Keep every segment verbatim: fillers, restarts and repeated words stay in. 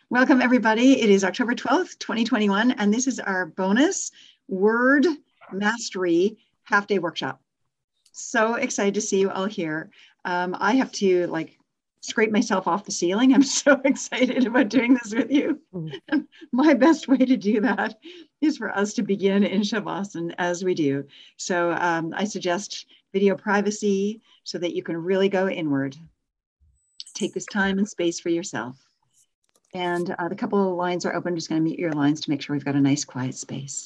Welcome, everybody. It is October twelfth, twenty twenty-one, and this is our bonus Word Mastery half-day workshop. So excited to see you all here. Um, I have to like scrape myself off the ceiling. I'm so excited about doing this with you. Mm-hmm. My best way to do that is for us to begin in Shavasana as we do. So um, I suggest video privacy so that you can really go inward. Take this time and space for yourself. And uh, the couple of lines are open. I'm just going to mute your lines to make sure we've got a nice quiet space.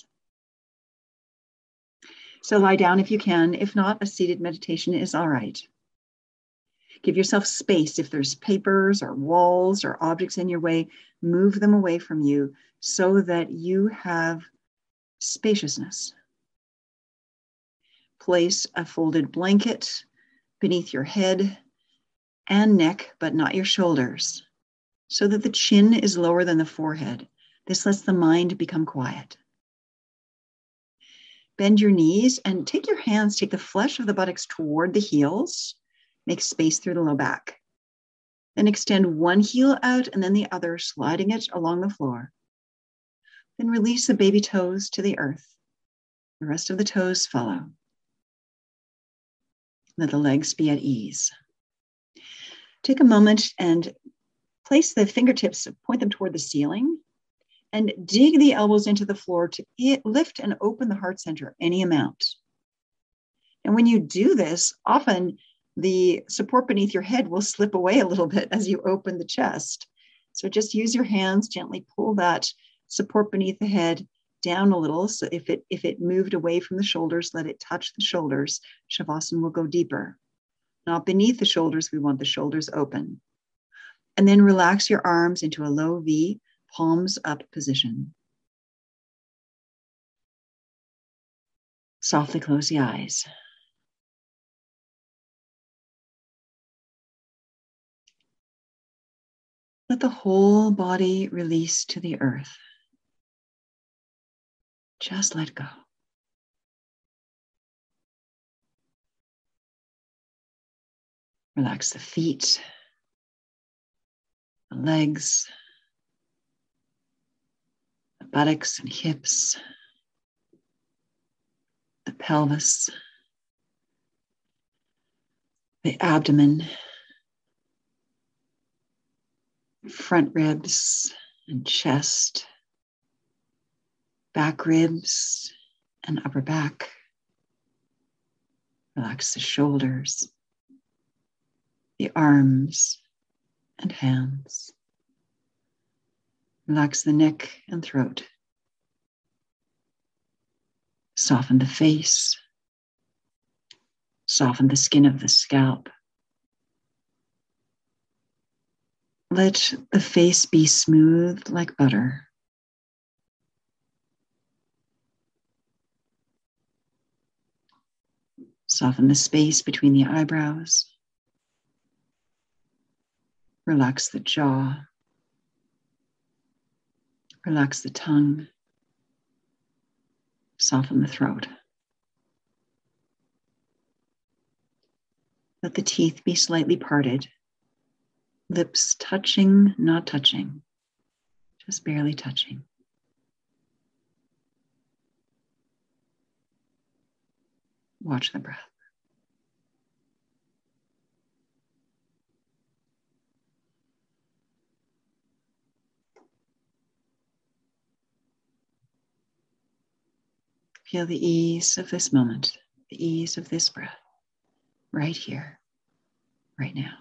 So lie down if you can. If not, a seated meditation is all right. Give yourself space. If there's papers or walls or objects in your way, move them away from you so that you have spaciousness. Place a folded blanket beneath your head and neck, but not your shoulders, so that the chin is lower than the forehead. This lets the mind become quiet. Bend your knees and take your hands, take the flesh of the buttocks toward the heels. Make space through the low back. Then extend one heel out and then the other, sliding it along the floor. Then release the baby toes to the earth. The rest of the toes follow. Let the legs be at ease. Take a moment and place the fingertips, point them toward the ceiling, and dig the elbows into the floor to lift and open the heart center any amount. And when you do this, often the support beneath your head will slip away a little bit as you open the chest. So just use your hands, gently pull that support beneath the head down a little. So if it, if it moved away from the shoulders, let it touch the shoulders. Shavasana will go deeper. Not beneath the shoulders, we want the shoulders open. And then relax your arms into a low V, palms up position. Softly close the eyes. Let the whole body release to the earth. Just let go. Relax the feet, the legs, the buttocks and hips, the pelvis, the abdomen, front ribs and chest, back ribs and upper back. Relax the shoulders, the arms and hands. Relax the neck and throat. Soften the face. Soften the skin of the scalp. Let the face be smooth like butter. Soften the space between the eyebrows. Relax the jaw. Relax the tongue. Soften the throat. Let the teeth be slightly parted. Lips touching, not touching. Just barely touching. Watch the breath. Feel the ease of this moment, the ease of this breath, right here, right now.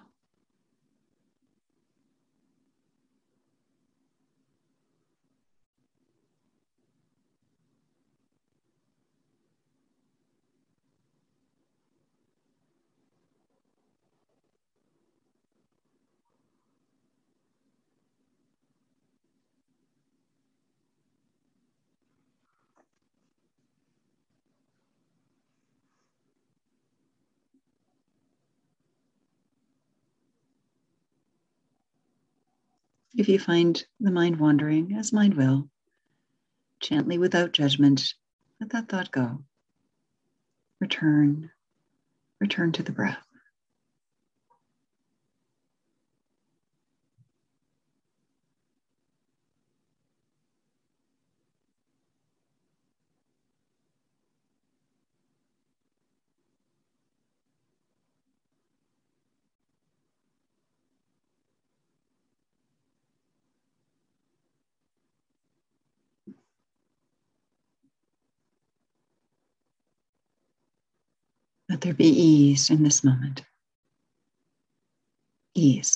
If you find the mind wandering, as mind will, gently without judgment, let that thought go. Return, return to the breath. Let there be ease in this moment. Ease.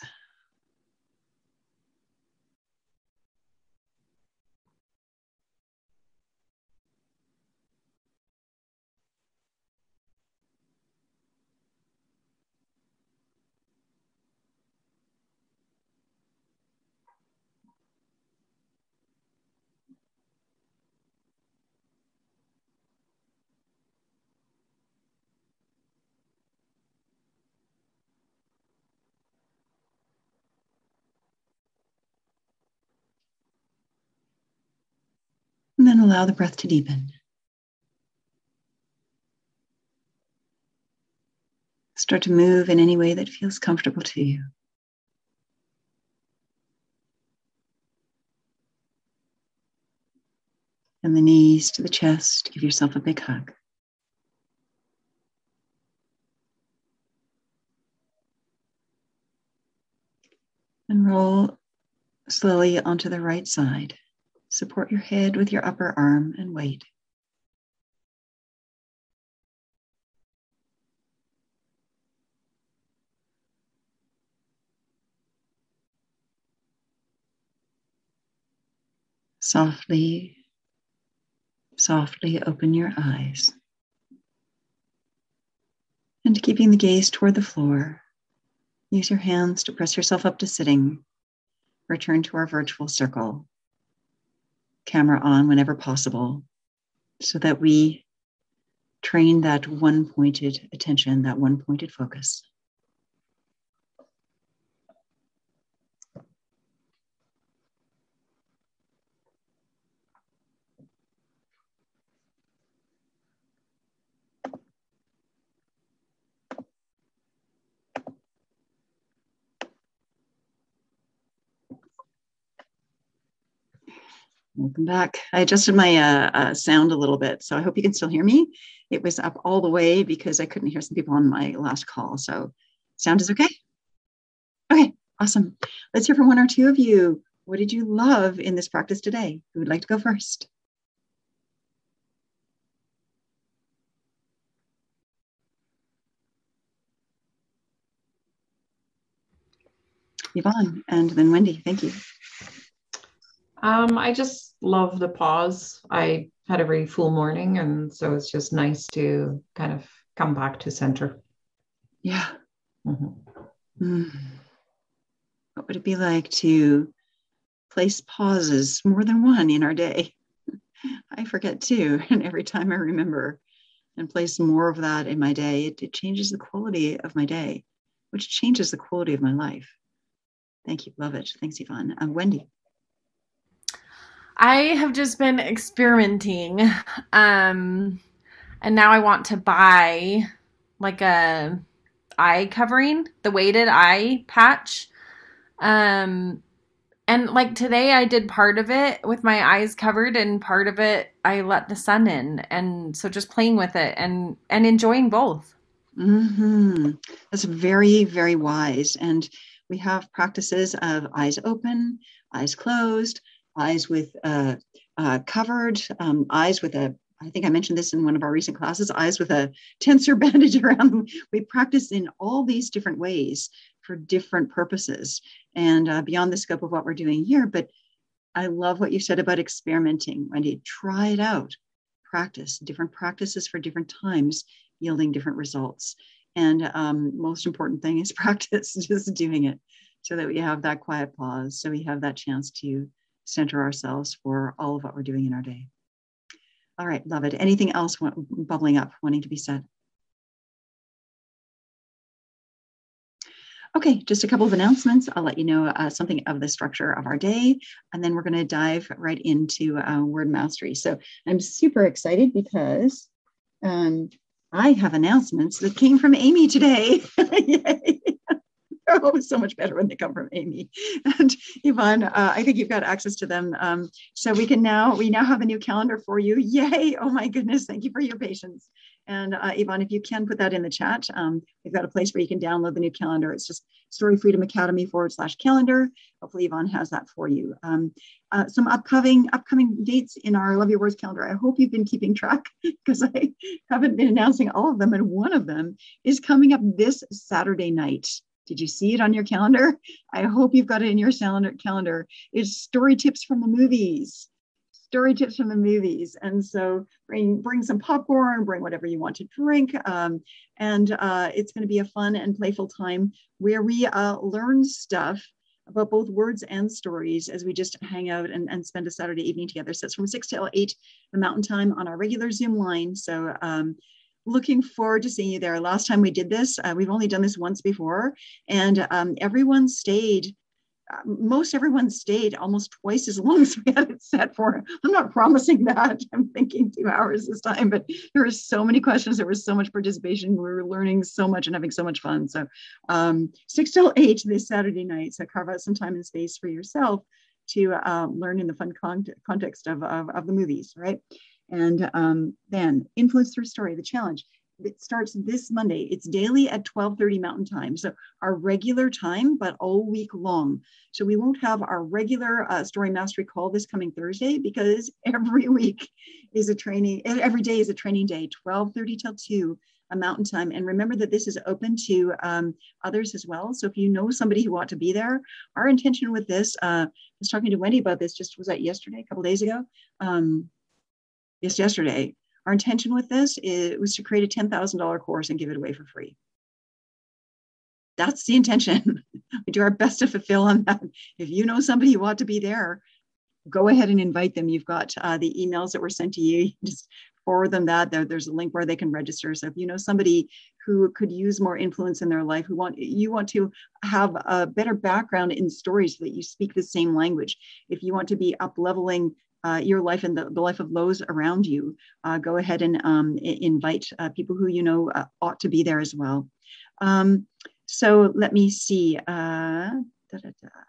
And then allow the breath to deepen. Start to move in any way that feels comfortable to you. And the knees to the chest, give yourself a big hug. And roll slowly onto the right side. Support your head with your upper arm and wait. Softly, softly open your eyes. And keeping the gaze toward the floor, use your hands to press yourself up to sitting. Return to our virtual circle. Camera on whenever possible, so that we train that one-pointed attention, that one-pointed focus. Welcome back. I adjusted my uh, uh, sound a little bit, so I hope you can still hear me. It was up all the way because I couldn't hear some people on my last call. So sound is okay? Okay, awesome. Let's hear from one or two of you. What did you love in this practice today? Who would like to go first? Yvonne, and then Wendy, thank you. Um, I just love the pause. I had a really full morning, and so it's just nice to kind of come back to center. Yeah. Mm-hmm. Mm. What would it be like to place pauses, more than one in our day? I forget too, and every time I remember and place more of that in my day, it, it changes the quality of my day, which changes the quality of my life. Thank you. Love it. Thanks, Yvonne. Uh, Wendy. I have just been experimenting. Um, and now I want to buy like a eye covering, the weighted eye patch. Um, and like today I did part of it with my eyes covered and part of it I let the sun in. And so just playing with it and, and enjoying both. Mm-hmm. That's very, very wise. And we have practices of eyes open, eyes closed, eyes with uh, uh, covered, um, eyes with a, I think I mentioned this in one of our recent classes, eyes with a tensor bandage around them. We practice in all these different ways for different purposes and uh, beyond the scope of what we're doing here. But I love what you said about experimenting, Wendy. Try it out. Practice, different practices for different times, yielding different results. And um, most important thing is practice, just doing it so that we have that quiet pause, so we have that chance to center ourselves for all of what we're doing in our day. All right, love it. Anything else bubbling up, wanting to be said? Okay, just a couple of announcements. I'll let you know uh, something of the structure of our day, and then we're going to dive right into uh, word mastery. So I'm super excited because um, I have announcements that came from Amy today. Yay. They're always so much better when they come from Amy. And Yvonne, uh, I think you've got access to them. Um, so we can now, we now have a new calendar for you. Yay. Oh my goodness. Thank you for your patience. And uh, Yvonne, if you can put that in the chat, um, we've got a place where you can download the new calendar. It's just Story Freedom Academy forward slash calendar. Hopefully Yvonne has that for you. Um, uh, some upcoming upcoming dates in our Love Your Words calendar. I hope you've been keeping track because I haven't been announcing all of them. And one of them is coming up this Saturday night. Did you see it on your calendar? I hope you've got it in your calendar. It's Story Tips from the Movies. Story tips from the movies. And so bring bring some popcorn, bring whatever you want to drink. Um, and uh, it's going to be a fun and playful time where we uh, learn stuff about both words and stories as we just hang out and, and spend a Saturday evening together. So it's from six till eight the Mountain Time on our regular Zoom line. So um, looking forward to seeing you there. Last time we did this, uh, we've only done this once before, and um, everyone stayed Uh, most everyone stayed almost twice as long as we had it set for. I'm not promising that. I'm thinking two hours this time, but there were so many questions. There was so much participation. We were learning so much and having so much fun. So um, six till eight this Saturday night. So carve out some time and space for yourself to uh, learn in the fun con- context of, of, of the movies, right? And um, then Influence Through Story, the challenge. It starts this Monday. It's daily at twelve thirty Mountain Time. So our regular time, but all week long. So we won't have our regular uh, story mastery call this coming Thursday because every week is a training, every day is a training day, twelve thirty till two a Mountain Time. And remember that this is open to um, others as well. So if you know somebody who ought to be there, our intention with this, uh, I was talking to Wendy about this, just was that yesterday, a couple days ago? Um, yes, yesterday. Our intention with this is, was to create a ten thousand dollars course and give it away for free. That's the intention. We do our best to fulfill on that. If you know somebody who ought to be there, go ahead and invite them. You've got uh, the emails that were sent to you. Just forward them that. There, there's a link where they can register. So if you know somebody who could use more influence in their life, who want you want to have a better background in stories so that you speak the same language. If you want to be up leveling Uh, your life and the, the life of those around you, uh, go ahead and um, I- invite uh, people who you know uh, ought to be there as well. Um, so let me see. Uh, da, da, da.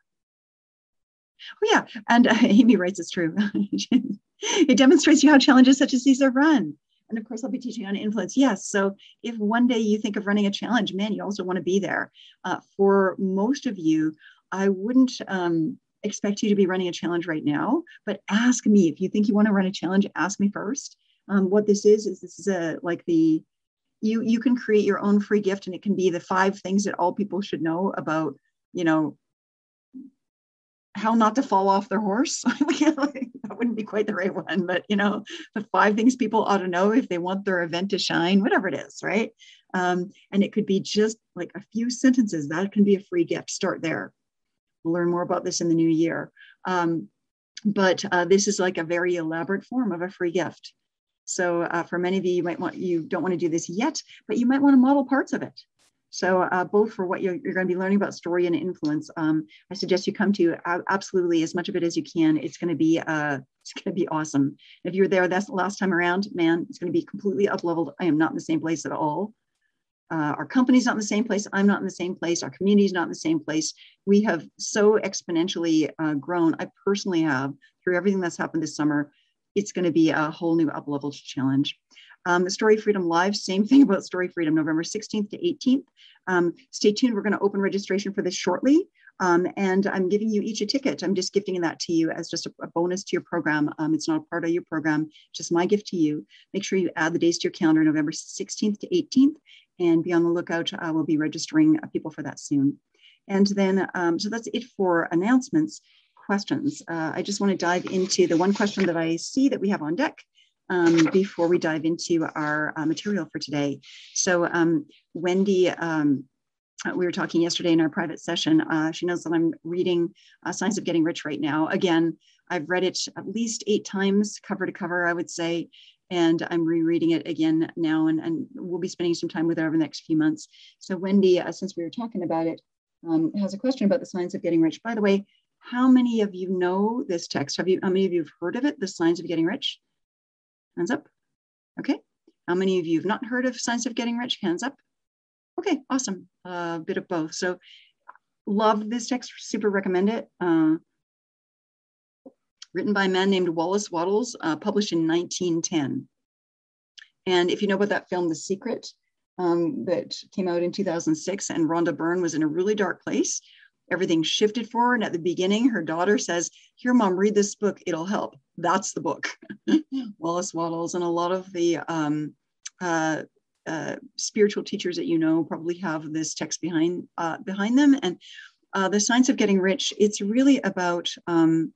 Oh yeah, and uh, Amy writes it's true. It demonstrates you how challenges such as these are run. And of course, I'll be teaching on influence. Yes, so if one day you think of running a challenge, man, you also want to be there. Uh, for most of you, I wouldn't um, expect you to be running a challenge right now, but ask me. If you think you want to run a challenge, ask me first. Um, what this is, is this is a like the, you, you can create your own free gift, and it can be the five things that all people should know about, you know, how not to fall off their horse. That wouldn't be quite the right one, but you know, the five things people ought to know if they want their event to shine, whatever it is, right? Um, and it could be just like a few sentences. That can be a free gift. Start there. We'll learn more about this in the new year. Um, but uh, this is like a very elaborate form of a free gift. So uh, for many of you, you might want, you don't want to do this yet, but you might want to model parts of it. So uh, both for what you're, you're going to be learning about story and influence, um, I suggest you come to uh, absolutely as much of it as you can. It's going to be uh, it's going to be awesome. If you were there that's the last time around, man, it's going to be completely up leveled. I am not in the same place at all. Uh, our company's not in the same place. I'm not in the same place. Our community's not in the same place. We have so exponentially uh, grown. I personally have, through everything that's happened this summer. It's going to be a whole new up-leveled challenge. Um, the Story Freedom Live, same thing about Story Freedom, November sixteenth to eighteenth. Um, stay tuned. We're going to open registration for this shortly. Um, and I'm giving you each a ticket. I'm just gifting that to you as just a, a bonus to your program. Um, it's not a part of your program, just my gift to you. Make sure you add the days to your calendar, November sixteenth to eighteenth. And be on the lookout. Uh, we'll be registering uh, people for that soon. And then, um, so that's it for announcements. Questions. Uh, I just want to dive into the one question that I see that we have on deck um, before we dive into our uh, material for today. So um, Wendy, um, we were talking yesterday in our private session. Uh, she knows that I'm reading uh, Signs of Getting Rich right now. Again, I've read it at least eight times, cover to cover, I would say. And I'm rereading it again now, and, and we'll be spending some time with it over the next few months. So Wendy, uh, since we were talking about it, um, has a question about the Signs of Getting Rich. By the way, how many of you know this text? Have you? How many of you have heard of it, the Signs of Getting Rich? Hands up. Okay. How many of you have not heard of Signs of Getting Rich? Hands up. Okay, awesome. A uh, bit of both. So love this text, super recommend it. Uh, written by a man named Wallace Wattles, uh, published in nineteen ten. And if you know about that film, The Secret, um, that came out in two thousand six, and Rhonda Byrne was in a really dark place. Everything shifted for her. And at the beginning, her daughter says, here, Mom, read this book. It'll help. That's the book. Wallace Wattles and a lot of the um, uh, uh, spiritual teachers that you know probably have this text behind, uh, behind them. And uh, The Science of Getting Rich, it's really about um,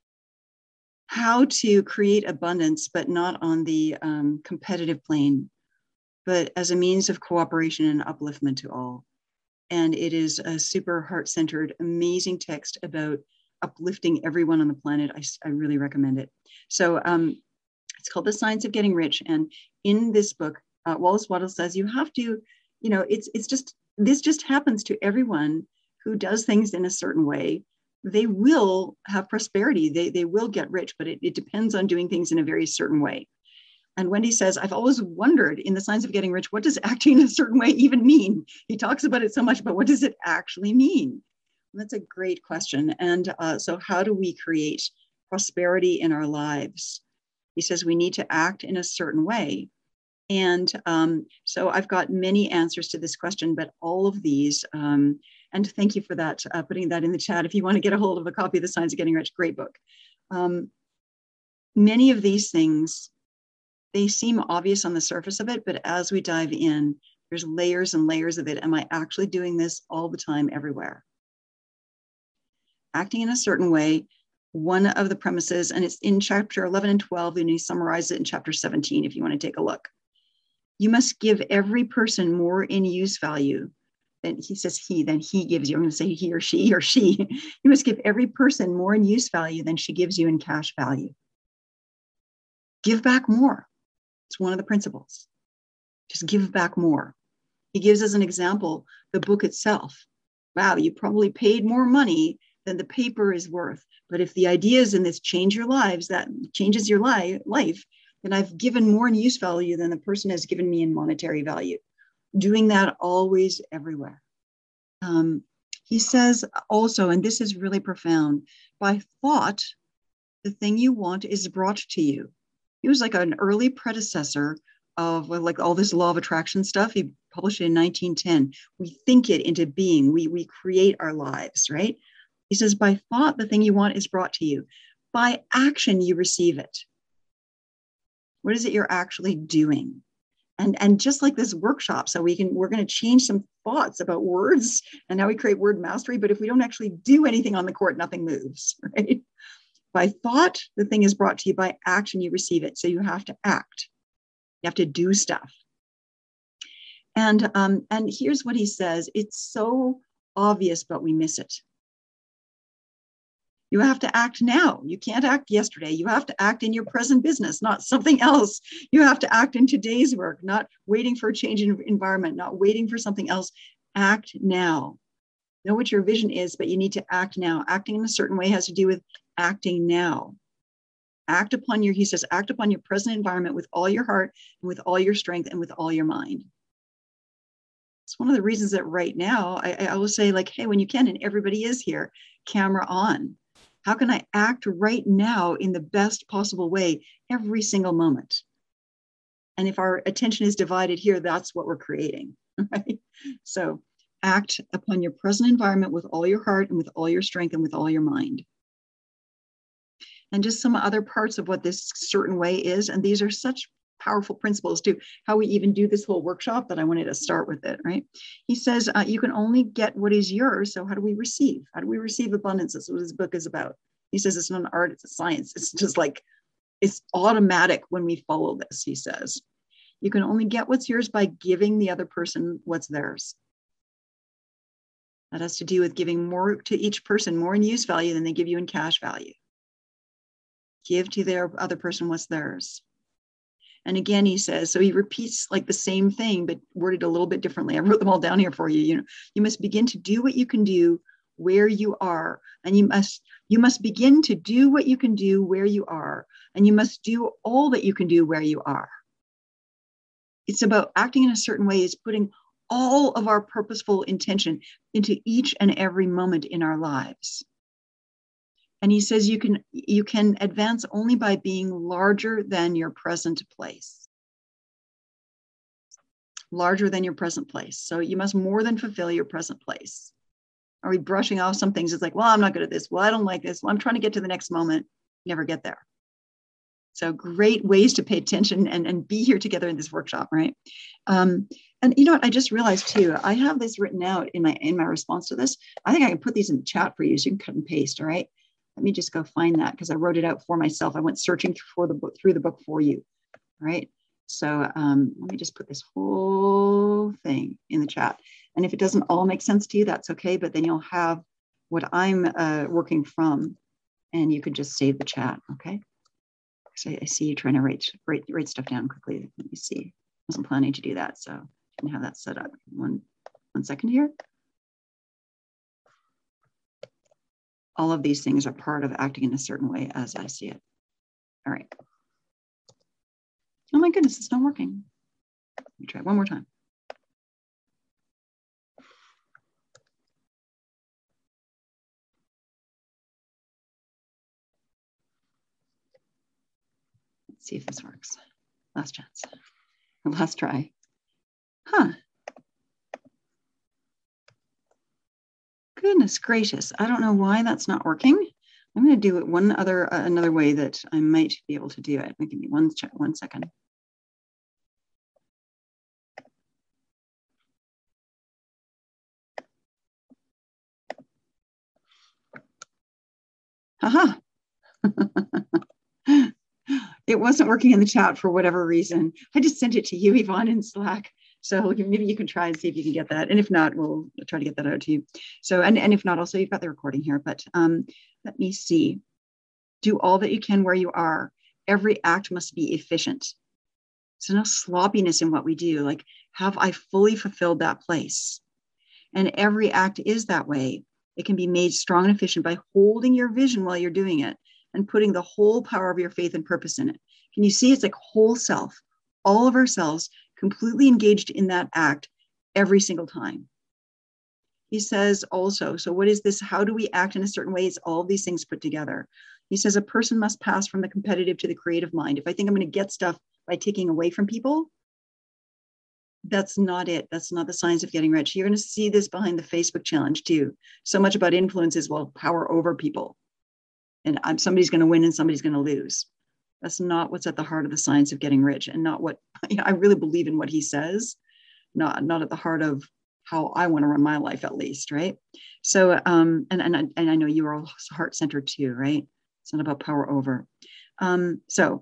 how to create abundance, but not on the um, competitive plane, but as a means of cooperation and upliftment to all. And it is a super heart-centered, amazing text about uplifting everyone on the planet. I, I really recommend it. So um, it's called The Science of Getting Rich. And in this book, uh, Wallace Wattles says you have to, you know, it's it's just, this just happens to everyone who does things in a certain way. They will have prosperity. They, they will get rich, but it, it depends on doing things in a very certain way. And Wendy says, I've always wondered in The Science of Getting Rich, what does acting in a certain way even mean? He talks about it so much, but what does it actually mean? And that's a great question. And uh, so how do we create prosperity in our lives? He says we need to act in a certain way. And um, so I've got many answers to this question, but all of these, um, and thank you for that, uh, putting that in the chat. If you want to get a hold of a copy of The Science of Getting Rich, great book. Um, many of these things, they seem obvious on the surface of it, but as we dive in, there's layers and layers of it. Am I actually doing this all the time, everywhere? Acting in a certain way, one of the premises, and it's in chapter eleven and twelve, and he summarized it in chapter seventeen, if you want to take a look. You must give every person more in use value than, he says he, than he gives you. I'm going to say he or she or she. You must give every person more in use value than she gives you in cash value. Give back more. It's one of the principles. Just give back more. He gives as an example the book itself. Wow, you probably paid more money than the paper is worth. But if the ideas in this change your lives, that changes your li- life, then I've given more in use value than the person has given me in monetary value. Doing that always, everywhere. Um, he says also, and this is really profound, by thought, the thing you want is brought to you. He was like an early predecessor of like all this law of attraction stuff. He published it in nineteen ten. We think it into being. We, we create our lives, right? He says, by thought, the thing you want is brought to you. By action, you receive it. What is it you're actually doing? And, and just like this workshop, so we can, we're going to change some thoughts about words and how we create word mastery. But if we don't actually do anything on the court, nothing moves, right? By thought, the thing is brought to you. By action, you receive it. So you have to act. You have to do stuff. And, um, and here's what he says. It's so obvious, but we miss it. You have to act now. You can't act yesterday. You have to act in your present business, not something else. You have to act in today's work, not waiting for a change in environment, not waiting for something else. Act now. Know what your vision is, but you need to act now. Acting in a certain way has to do with acting now. Act upon your, he says, act upon your present environment with all your heart and with all your strength and with all your mind. It's one of the reasons that right now, I, I always say like, hey, when you can, and everybody is here, camera on. How can I act right now in the best possible way every single moment? And if our attention is divided here, that's what we're creating, right? So act upon your present environment with all your heart and with all your strength and with all your mind. And just some other parts of what this certain way is. And these are such powerful principles to how we even do this whole workshop that I wanted to start with it, right? He says, uh, you can only get what is yours. So how do we receive? How do we receive abundance? That's what his book is about. He says it's not an art, it's a science. It's just like, it's automatic when we follow this, he says. You can only get what's yours by giving the other person what's theirs. That has to do with giving more to each person, more in use value than they give you in cash value. Give to their other person what's theirs. And again, he says, so he repeats like the same thing, but worded a little bit differently. I wrote them all down here for you. You know, you must begin to do what you can do where you are. And you must, you must begin to do what you can do where you are. And you must do all that you can do where you are. It's about acting in a certain way, is putting all of our purposeful intention into each and every moment in our lives. And he says you can, you can advance only by being larger than your present place. larger than your present place. So you must more than fulfill your present place. Are we brushing off some things? It's like, well, I'm not good at this. Well, I don't like this. Well, I'm trying to get to the next moment. Never get there. So great ways to pay attention and, and be here together in this workshop, right? Um, and you know what? I just realized too, I have this written out in my in my response to this. I think I can put these in the chat for you so you can cut and paste, all right? Let me just go find that because I wrote it out for myself. I went searching for the book, through the book for you, all right? So um, let me just put this whole thing in the chat. And if it doesn't all make sense to you, that's okay. But then you'll have what I'm uh, working from, and you can just save the chat, okay? So I, I see you trying to write, write, write stuff down quickly. Let me see. I wasn't planning to do that, so I can have that set up. One, one second here. All of these things are part of acting in a certain way as I see it. All right. Oh my goodness, it's not working. Let me try it one more time. Let's see if this works. Last chance. Last try. Huh. Goodness gracious. I don't know why that's not working. I'm going to do it one other, uh, another way that I might be able to do it. Give me one, one second. Haha. It wasn't working in the chat for whatever reason. I just sent it to you, Yvonne, in Slack. So maybe you can try and see if you can get that. And if not, we'll try to get that out to you. So, and, and if not, also you've got the recording here, but um, let me see. Do all that you can where you are. Every act must be efficient. So no sloppiness in what we do. Like, have I fully fulfilled that place? And every act is that way. It can be made strong and efficient by holding your vision while you're doing it and putting the whole power of your faith and purpose in it. Can you see? It's like whole self, all of ourselves completely engaged in that act every single time. He says also, so what is this? How do we act in a certain way? It's all these things put together. He says a person must pass from the competitive to the creative mind. If I think I'm going to get stuff by taking away from people, that's not it. That's not the signs of getting rich. You're going to see this behind the Facebook challenge too. So much about influence is, well, power over people. And I'm, somebody's going to win and somebody's going to lose. That's not what's at the heart of the science of getting rich, and not what, you know, I really believe in what he says, not, not at the heart of how I want to run my life, at least, right? So, um, and, and, and I know you are all heart-centered too, right? It's not about power over. Um, so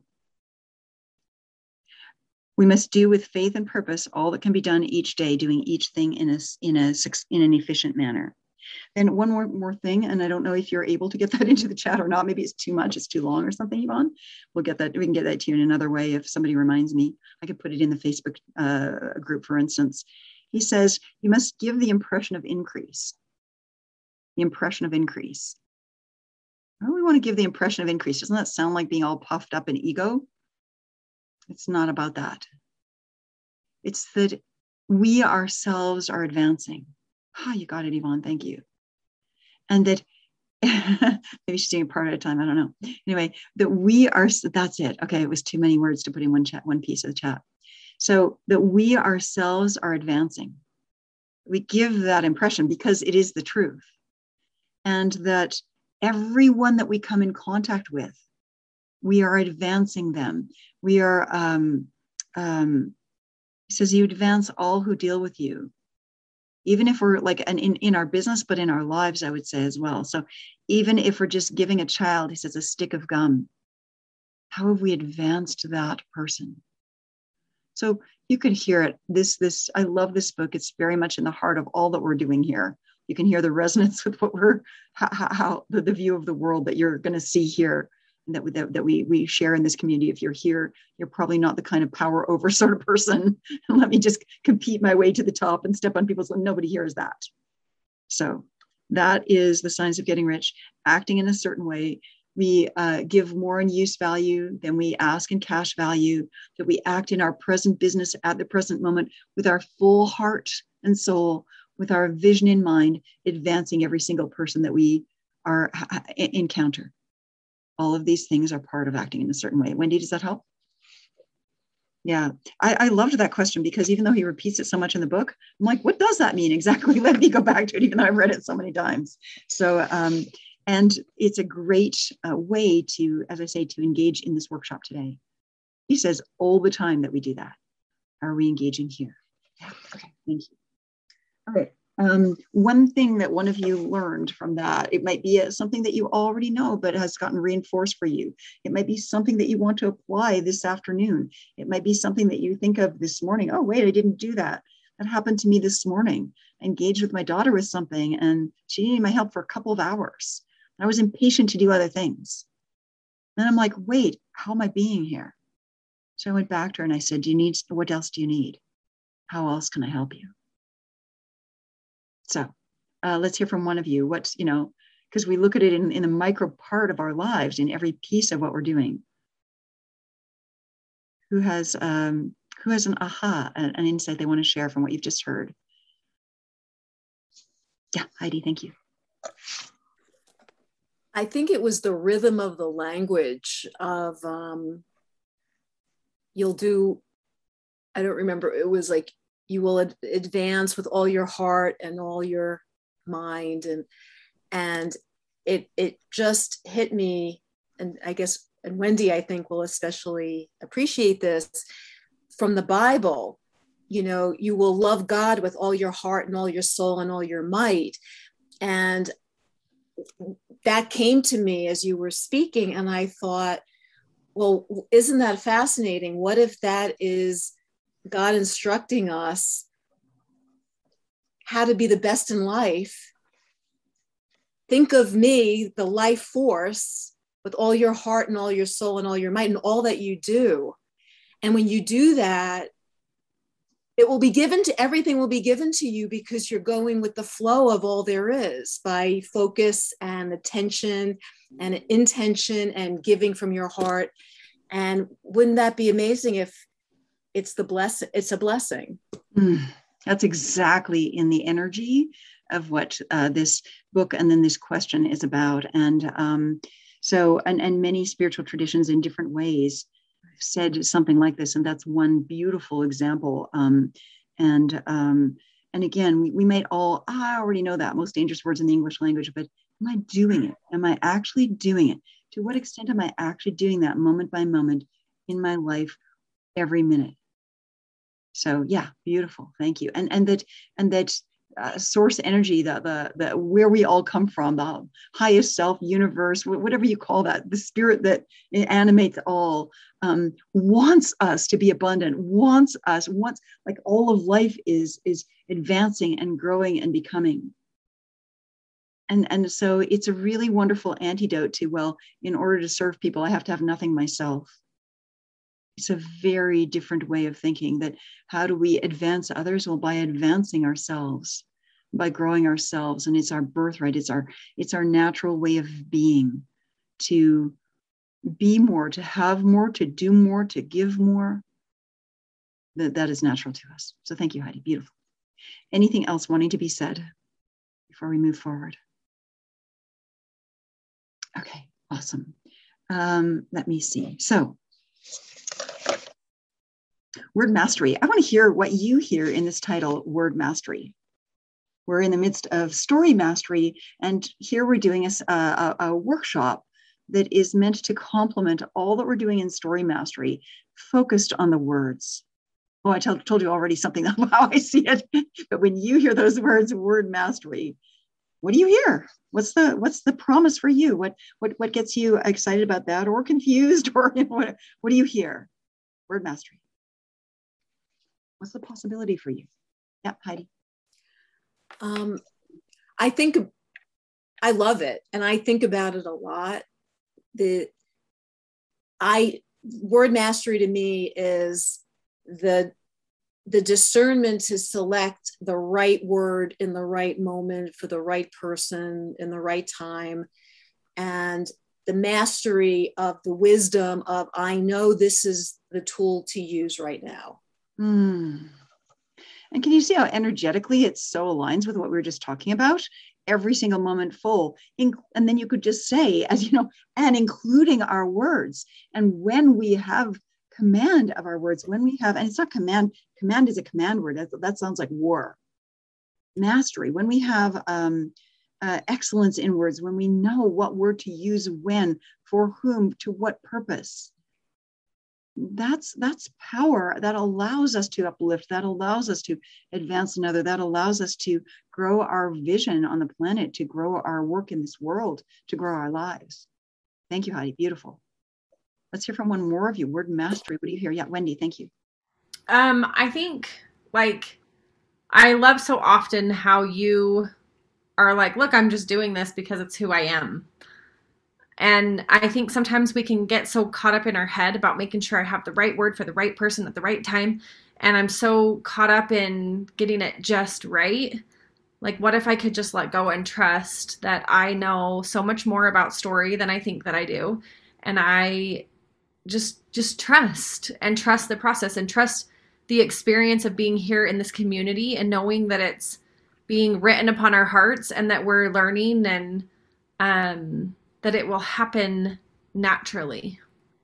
we must do with faith and purpose all that can be done each day, doing each thing in a, in a, in an efficient manner. And one more, more thing, and I don't know if you're able to get that into the chat or not. Maybe it's too much, it's too long or something, Yvonne. We'll get that, we can get that to you in another way if somebody reminds me. I could put it in the Facebook uh, group, for instance. He says, you must give the impression of increase. The impression of increase. Why do we want to give the impression of increase? Doesn't that sound like being all puffed up in ego? It's not about that. It's that we ourselves are advancing. Ah, oh, you got it, Yvonne. Thank you. And that maybe she's doing a part at a time. I don't know. Anyway, that we are, that's it. Okay. It was too many words to put in one chat, one piece of the chat. So that we ourselves are advancing. We give that impression because it is the truth. And that everyone that we come in contact with, we are advancing them. We are, um, um, he says, you advance all who deal with you. Even if we're like an, in, in our business, but in our lives, I would say as well. So even if we're just giving a child, he says, a stick of gum, how have we advanced that person? So you can hear it. This, this, I love this book. It's very much in the heart of all that we're doing here. You can hear the resonance with what we're, how, how the, the view of the world that you're going to see here, and that, we, that, that we, we share in this community. If you're here, you're probably not the kind of power over sort of person. And let me just compete my way to the top and step on people's, nobody here is that. So that is the signs of getting rich, acting in a certain way. We uh, give more in use value than we ask in cash value, that we act in our present business at the present moment with our full heart and soul, with our vision in mind, advancing every single person that we are uh, encounter. All of these things are part of acting in a certain way. Wendy, does that help? Yeah, I, I loved that question because even though he repeats it so much in the book, I'm like, what does that mean exactly? Let me go back to it, even though I've read it so many times. So, um, and it's a great uh, way to, as I say, to engage in this workshop today. He says all the time that we do that. Are we engaging here? Yeah, okay, thank you. All right. Um, one thing that one of you learned from that, it might be a, something that you already know, but has gotten reinforced for you. It might be something that you want to apply this afternoon. It might be something that you think of this morning. Oh, wait, I didn't do that. That happened to me this morning. I engaged with my daughter with something and she needed my help for a couple of hours. I was impatient to do other things. Then I'm like, wait, how am I being here? So I went back to her and I said, do you need, what else do you need? How else can I help you? So uh, let's hear from one of you. What's, you know, because we look at it in, in a micro part of our lives, in every piece of what we're doing. Who has um, who has an aha, an, an insight they want to share from what you've just heard? Yeah, Heidi, thank you. I think it was the rhythm of the language of um, you'll do, I don't remember, it was like, you will ad- advance with all your heart and all your mind. And, and it, it just hit me. And I guess, and Wendy, I think will especially appreciate this from the Bible. You know, you will love God with all your heart and all your soul and all your might. And that came to me as you were speaking. And I thought, well, isn't that fascinating? What if that is God instructing us how to be the best in life? Think of me, the life force, with all your heart and all your soul and all your might and all that you do. And when you do that, it will be given to, everything will be given to you because you're going with the flow of all there is by focus and attention and intention and giving from your heart. And wouldn't that be amazing if it's the blessing, it's a blessing. Mm, that's exactly in the energy of what uh, this book and then this question is about. And um, so, and, and many spiritual traditions in different ways have said something like this. And that's one beautiful example. Um, and um, and again, we, we might all, oh, I already know that, most dangerous words in the English language, but am I doing it? Am I actually doing it? To what extent am I actually doing that moment by moment in my life every minute? So yeah, beautiful. Thank you. And and that and that uh, source energy, that the the where we all come from, the highest self, universe, whatever you call that, the spirit that animates all, um, wants us to be abundant. Wants us. Wants, like, all of life is is advancing and growing and becoming. And and so it's a really wonderful antidote to, well, in order to serve people, I have to have nothing myself. It's a very different way of thinking, that how do we advance others? Well, by advancing ourselves, by growing ourselves. And it's our birthright. It's our, it's our natural way of being, to be more, to have more, to do more, to give more. That, that is natural to us. So thank you, Heidi. Beautiful. Anything else wanting to be said before we move forward? Okay, awesome. Um, let me see. So, word mastery. I want to hear what you hear in this title, word mastery. We're in the midst of story mastery, and here we're doing a, a, a workshop that is meant to complement all that we're doing in story mastery, focused on the words. Oh, I t- told you already something about how I see it, but when you hear those words, word mastery, what do you hear? What's the what's the promise for you? What what what gets you excited about that, or confused, or, you know, what, what do you hear? Word mastery. What's the possibility for you? Yeah, Heidi. Um, I think I love it, and I think about it a lot. The I word mastery to me is the the discernment to select the right word in the right moment for the right person in the right time, and the mastery of the wisdom of, I know this is the tool to use right now. Mm. And can you see how energetically it so aligns with what we were just talking about? Every single moment full. In, and then you could just say, as you know, and including our words. And when we have command of our words, when we have, and it's not command, command is a command word. That, that sounds like war. Mastery, when we have um, uh, excellence in words, when we know what word to use when, for whom, to what purpose, that's that's power that allows us to uplift, that allows us to advance another, that allows us to grow our vision on the planet, to grow our work in this world, to grow our lives. Thank you, Heidi. Beautiful. Let's hear from one more of you. Word mastery. What do you hear? Yeah, Wendy, thank you. Um, I think, like, I love so often how you are like, look, I'm just doing this because it's who I am. And I think sometimes we can get so caught up in our head about making sure I have the right word for the right person at the right time. And I'm so caught up in getting it just right. Like, what if I could just let go and trust that I know so much more about story than I think that I do. And I just, just trust and trust the process and trust the experience of being here in this community and knowing that it's being written upon our hearts and that we're learning and, um, that it will happen naturally.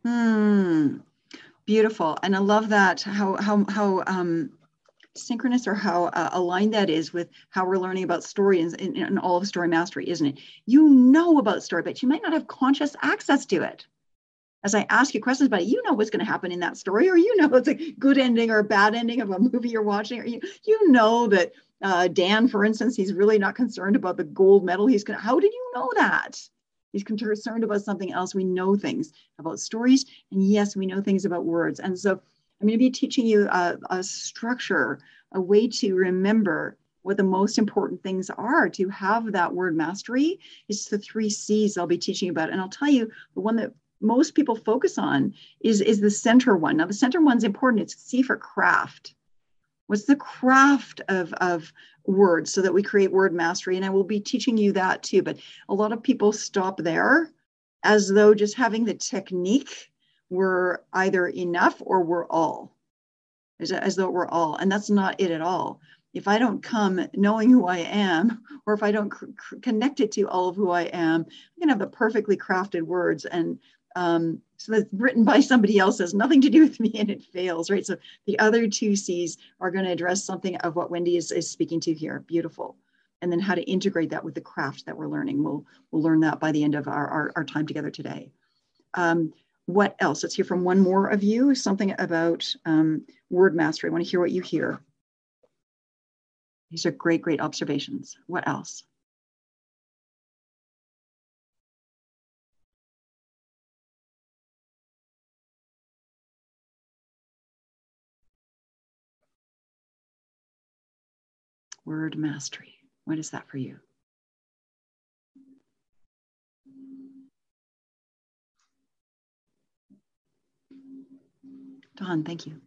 Hmm. Beautiful. And I love that, how, how, how um, synchronous or how uh, aligned that is with how we're learning about story and, and, and all of Story Mastery, isn't it? You know about story, but you might not have conscious access to it. As I ask you questions about it, you know what's going to happen in that story, or you know it's a good ending or a bad ending of a movie you're watching, or you, you know that uh, Dan, for instance, he's really not concerned about the gold medal. He's going to, how did you know that? He's concerned about something else. We know things about stories, and yes, we know things about words. And so I'm going to be teaching you a, a structure, a way to remember what the most important things are to have that word mastery. It's the three C's I'll be teaching you about. And I'll tell you, the one that most people focus on is, is the center one. Now, the center one's important. It's C for craft. What's the craft of, of words so that we create word mastery? And I will be teaching you that too. But a lot of people stop there as though just having the technique were either enough or we're all, as, as though we're all. And that's not it at all. If I don't come knowing who I am, or if I don't c- connect it to all of who I am, I'm going to have the perfectly crafted words. And um, so that's written by somebody else, has nothing to do with me, and it fails, right? So the other two C's are going to address something of what Wendy is, is speaking to here. Beautiful. And then how to integrate that with the craft that we're learning. We'll, we'll learn that by the end of our, our, our time together today. Um, what else? Let's hear from one more of you, something about um, word mastery. I want to hear what you hear. These are great, great observations. What else? Word mastery. What is that for you? Dawn, thank you.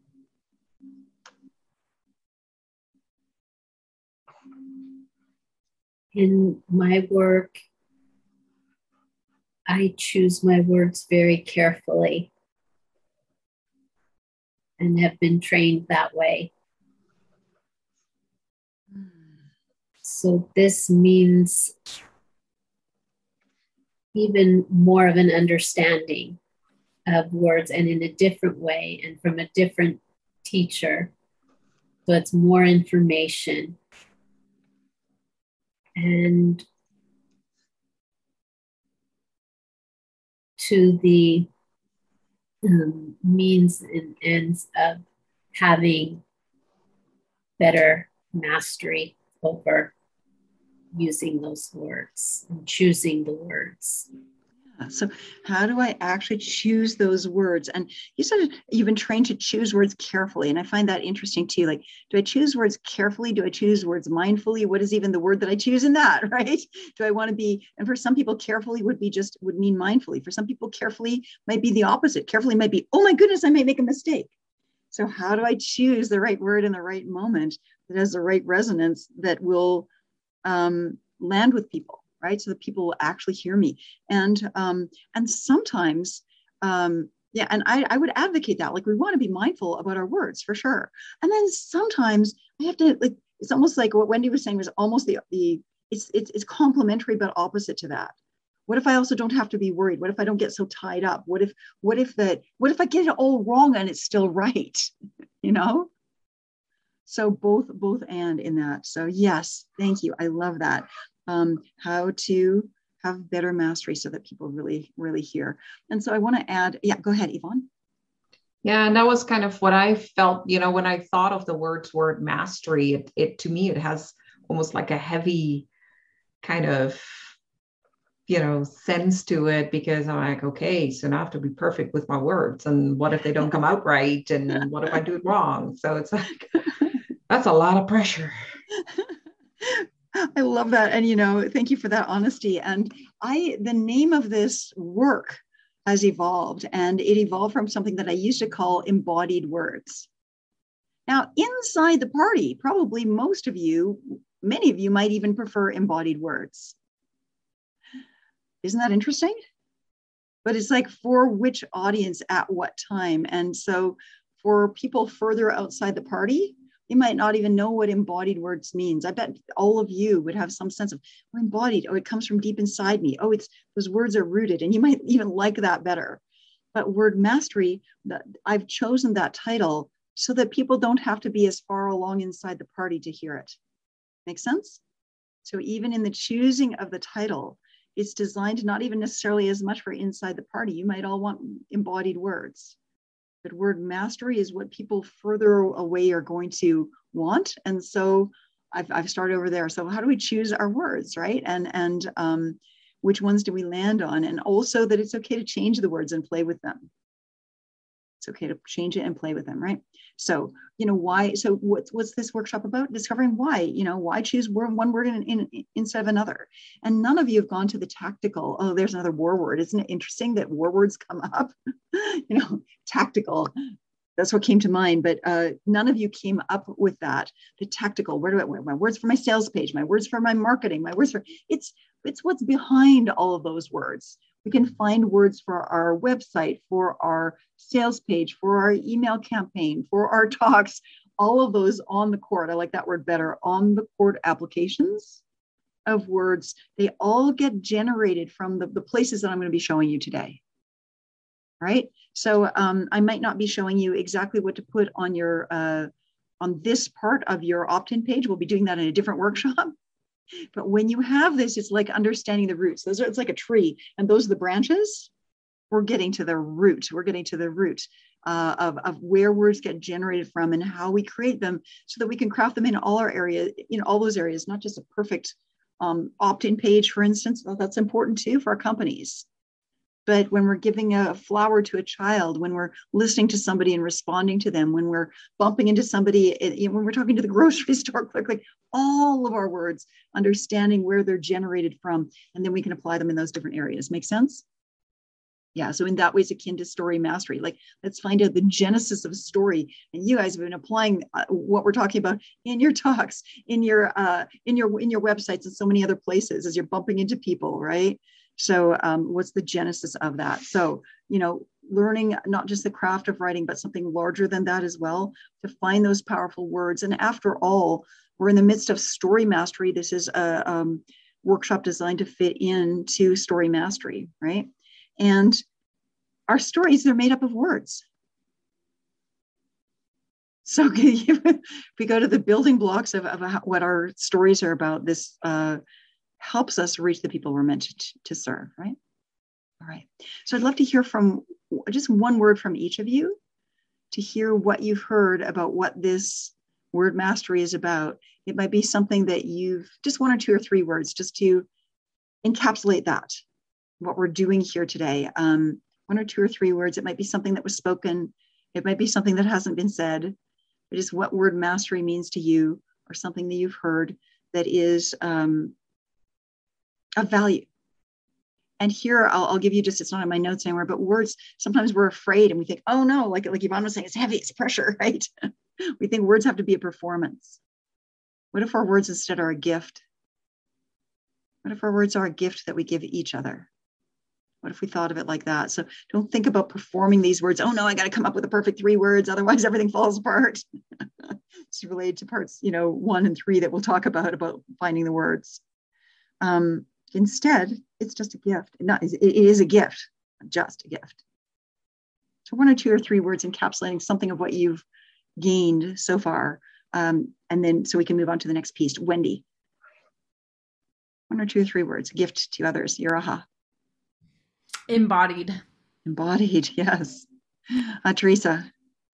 In my work, I choose my words very carefully and have been trained that way. So this means even more of an understanding of words, and in a different way and from a different teacher. So it's more information. And to the um, means and ends of having better mastery over using those words and choosing the words. Yeah, so how do I actually choose those words? And you said you've been trained to choose words carefully. And I find that interesting too. Like, do I choose words carefully? Do I choose words mindfully? What is even the word that I choose in that, right? Do I want to be, and for some people, carefully would be just, would mean mindfully. For some people, carefully might be the opposite. Carefully might be, oh my goodness, I might make a mistake. So how do I choose the right word in the right moment that has the right resonance that will um, land with people, right? So that people will actually hear me. And um, and sometimes, um, yeah, and I, I would advocate that. Like, we want to be mindful about our words for sure. And then sometimes I have to, like, it's almost like what Wendy was saying was almost the, the it's, it's, it's complementary, but opposite to that. What if I also don't have to be worried? What if I don't get so tied up? What if, what if that, what if I get it all wrong and it's still right? You know? So both, both and in that. So yes, thank you. I love that. Um, how to have better mastery so that people really, really hear. And so I want to add, yeah, go ahead, Yvonne. Yeah, and that was kind of what I felt, you know, when I thought of the words word mastery, it, it to me, it has almost like a heavy kind of, you know, sense to it, because I'm like, okay, so now I have to be perfect with my words. And what if they don't come out right? And what if I do it wrong? So it's like, that's a lot of pressure. I love that. And, you know, thank you for that honesty. And I, the name of this work has evolved, and it evolved from something that I used to call embodied words. Now, inside the party, probably most of you, many of you might even prefer embodied words. Isn't that interesting? But it's like, for which audience at what time? And so for people further outside the party, you might not even know what embodied words means. I bet all of you would have some sense of, oh, embodied, oh, it comes from deep inside me. Oh, it's, those words are rooted, and you might even like that better. But word mastery, I've chosen that title so that people don't have to be as far along inside the party to hear it. Make sense? So even in the choosing of the title, it's designed not even necessarily as much for inside the party. You might all want embodied words. But word mastery is what people further away are going to want. And so I've, I've started over there. So how do we choose our words, right? And, and um, which ones do we land on? And also that it's okay to change the words and play with them. It's okay to change it and play with them, right? So, you know, why, so what's, what's this workshop about? Discovering why, you know, why choose word, one word in, in, instead of another? And none of you have gone to the tactical, oh, there's another war word. Isn't it interesting that war words come up? You know, tactical, that's what came to mind, but uh, none of you came up with that. The tactical, where do I, my words for my sales page, my words for my marketing, my words for, it's, it's what's behind all of those words. We can find words for our website, for our sales page, for our email campaign, for our talks, all of those on the court. I like that word better, on the court applications of words. They all get generated from the, the places that I'm going to be showing you today. Right? So um, I might not be showing you exactly what to put on your, uh, on this part of your opt-in page. We'll be doing that in a different workshop. But when you have this, it's like understanding the roots. Those are, it's like a tree, and those are the branches. We're getting to the root. We're getting to the root uh, of, of where words get generated from and how we create them so that we can craft them in all our areas, in all those areas, not just a perfect um, opt-in page, for instance. Well, that's important too for our companies. But when we're giving a flower to a child, when we're listening to somebody and responding to them, when we're bumping into somebody, when we're talking to the grocery store clerk, like all of our words, understanding where they're generated from, and then we can apply them in those different areas. Make sense? Yeah, so in that way, it's akin to story mastery. Like, let's find out the genesis of a story. And you guys have been applying uh, what we're talking about in your talks, in your uh, in your in your websites, and so many other places as you're bumping into people, right? So um, what's the genesis of that? So, you know, learning not just the craft of writing, but something larger than that as well, to find those powerful words. And after all, we're in the midst of story mastery. This is a um, workshop designed to fit into story mastery, right? And our stories, they're made up of words. So if we go to the building blocks of, of what our stories are about, this uh, helps us reach the people we're meant to, to serve, right? All right. So I'd love to hear from just one word from each of you, to hear what you've heard about what this word mastery is about. It might be something that you've, just one or two or three words, just to encapsulate that, what we're doing here today. Um, one or two or three words. It might be something that was spoken. It might be something that hasn't been said. It is what word mastery means to you, or something that you've heard that is um, of value. And here I'll, I'll give you just, it's not in my notes anywhere, but words, sometimes we're afraid and we think, oh no, like, like Yvonne was saying, it's heavy, it's pressure, right? We think words have to be a performance. What if our words instead are a gift? What if our words are a gift that we give each other? What if we thought of it like that? So don't think about performing these words. Oh no, I got to come up with the perfect three words, otherwise everything falls apart. It's related to parts, you know, one and three that we'll talk about, about finding the words. Um, Instead, it's just a gift. Not, it is a gift, just a gift. So one or two or three words encapsulating something of what you've gained so far. Um, and then so we can move on to the next piece. Wendy. One or two or three words, gift to others. Your aha. Embodied. Embodied, yes. Uh, Teresa.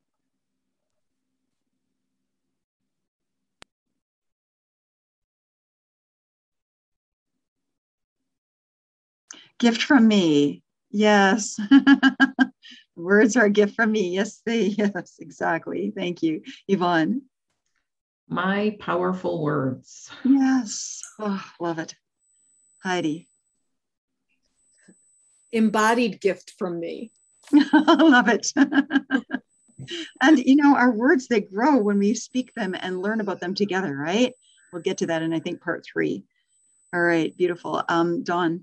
Gift from me. Yes. Words are a gift from me. Yes, they, yes, exactly. Thank you. Yvonne. My powerful words. Yes. Oh, love it. Heidi. Embodied gift from me. Love it. And, you know, our words, they grow when we speak them and learn about them together, right? We'll get to that in, I think, part three. All right. Beautiful. Um, Dawn.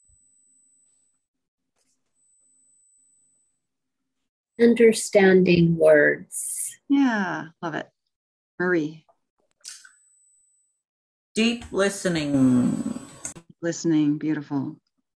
Understanding words. Yeah. Love it. Marie. Deep listening. Listening. Beautiful.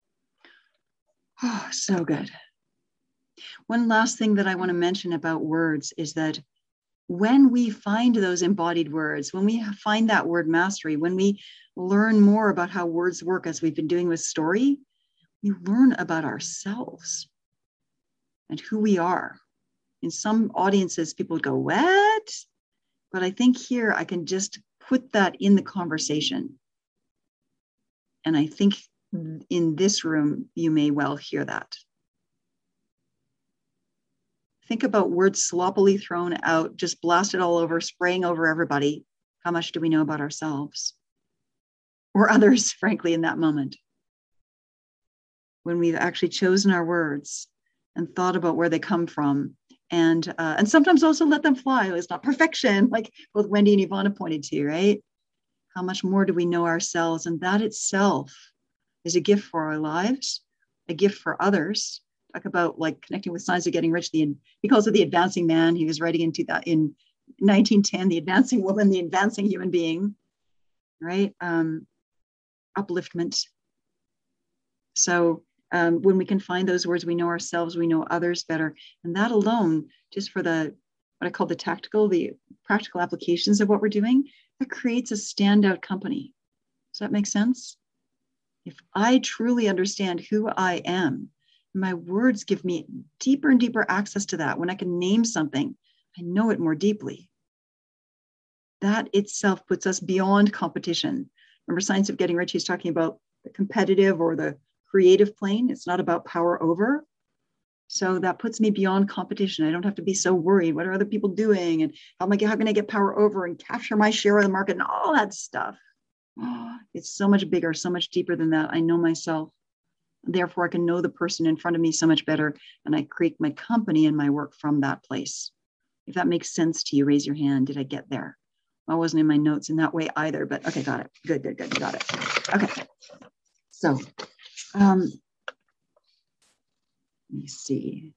Oh, so good. One last thing that I want to mention about words is that when we find those embodied words, when we find that word mastery, when we learn more about how words work, as we've been doing with story, we learn about ourselves and who we are. In some audiences, people would go, what? But I think here I can just put that in the conversation. And I think in this room, you may well hear that. Think about words sloppily thrown out, just blasted all over, spraying over everybody. How much do we know about ourselves or others, frankly, in that moment? When we've actually chosen our words and thought about where they come from, and uh, and sometimes also let them fly. It's not perfection, like both Wendy and Yvonne pointed to, right? How much more do we know ourselves? And that itself is a gift for our lives, a gift for others. Talk about like connecting with signs of getting rich. The he calls it the advancing man. He was writing into that in nineteen ten, the advancing woman, the advancing human being, right? Um, upliftment. So um, when we can find those words, we know ourselves, we know others better. And that alone, just for the, what I call the tactical, the practical applications of what we're doing, that creates a standout company. Does that make sense? If I truly understand who I am, my words give me deeper and deeper access to that. When I can name something, I know it more deeply. That itself puts us beyond competition. Remember, Science of Getting Rich, he's talking about the competitive or the creative plane. It's not about power over. So that puts me beyond competition. I don't have to be so worried. What are other people doing? And how am I, how can I get power over and capture my share of the market and all that stuff? Oh, it's so much bigger, so much deeper than that. I know myself. Therefore, I can know the person in front of me so much better. And I create my company and my work from that place. If that makes sense to you, raise your hand. Did I get there? I wasn't in my notes in that way either, but okay, got it. Good, good, good. Got it. Okay. So, um, let me see.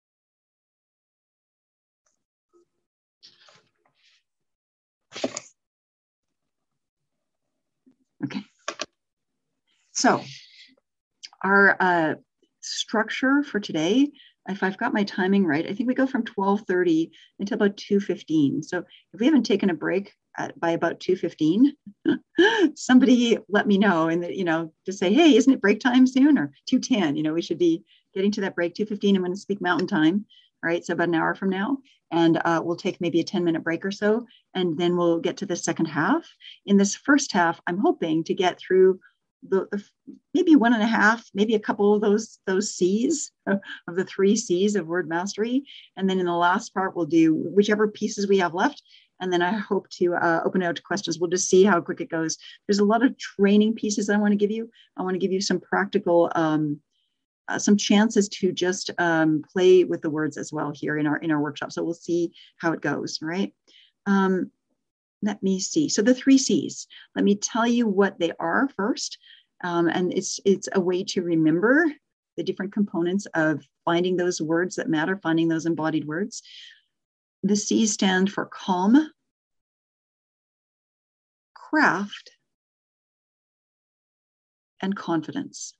Okay. So, our uh, structure for today, if I've got my timing right, I think we go from twelve thirty until about two fifteen. So if we haven't taken a break at, by about two fifteen, somebody let me know, and you know, just say, hey, isn't it break time soon? Or two ten, you know, we should be getting to that break. two fifteen, I'm going to speak Mountain Time. All right, so about an hour from now. And uh, we'll take maybe a ten minute break or so, and then we'll get to the second half. In this first half, I'm hoping to get through The, the maybe one and a half, maybe a couple of those those C's of the three C's of word mastery, and then in the last part we'll do whichever pieces we have left, and then I hope to uh, open it out to questions. We'll just see how quick it goes. There's a lot of training pieces I want to give you. I want to give you some practical, um, uh, some chances to just um, play with the words as well here in our in our workshop. So we'll see how it goes. Right. Um, Let me see. So the three C's, let me tell you what they are first. Um, and it's it's a way to remember the different components of finding those words that matter, finding those embodied words. The C's stand for calm, craft, and confidence.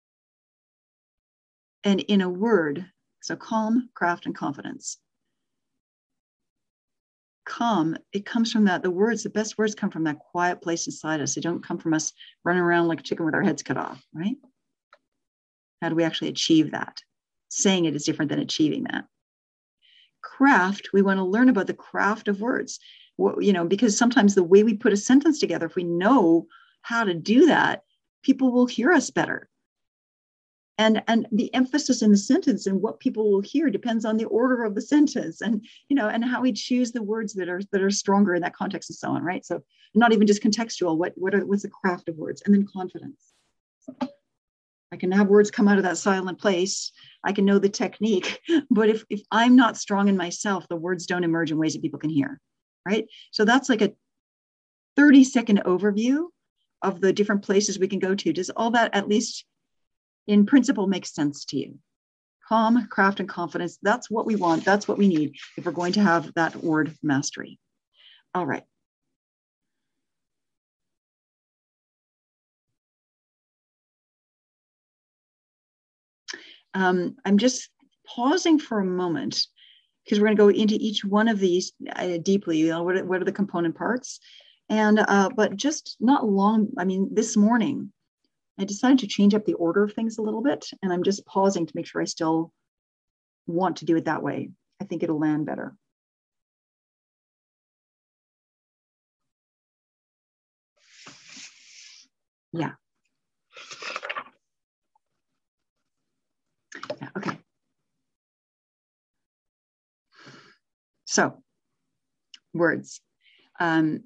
And in a word, so calm, craft, and confidence. Calm, it comes from that, the words, the best words come from that quiet place inside us. They don't come from us running around like a chicken with our heads cut off, right? How do we actually achieve that? Saying it is different than achieving that. Craft, we want to learn about the craft of words, what, you know, because sometimes the way we put a sentence together, if we know how to do that, people will hear us better. And, and the emphasis in the sentence and what people will hear depends on the order of the sentence and, you know, and how we choose the words that are, that are stronger in that context and so on, right? So not even just contextual, what, what are, what's the craft of words? And then confidence. I can have words come out of that silent place. I can know the technique, but if, if I'm not strong in myself, the words don't emerge in ways that people can hear, right? So that's like a thirty second overview of the different places we can go to. Does all that, at least in principle, make sense to you? Calm, craft, and confidence. That's what we want. That's what we need if we're going to have that word mastery. All right. Um, I'm just pausing for a moment because we're going to go into each one of these uh, deeply. You know, what are, what are the component parts? And uh, but just not long. I mean, this morning, I decided to change up the order of things a little bit, and I'm just pausing to make sure I still want to do it that way. I think it'll land better. Yeah. Yeah, okay. So, words. Um,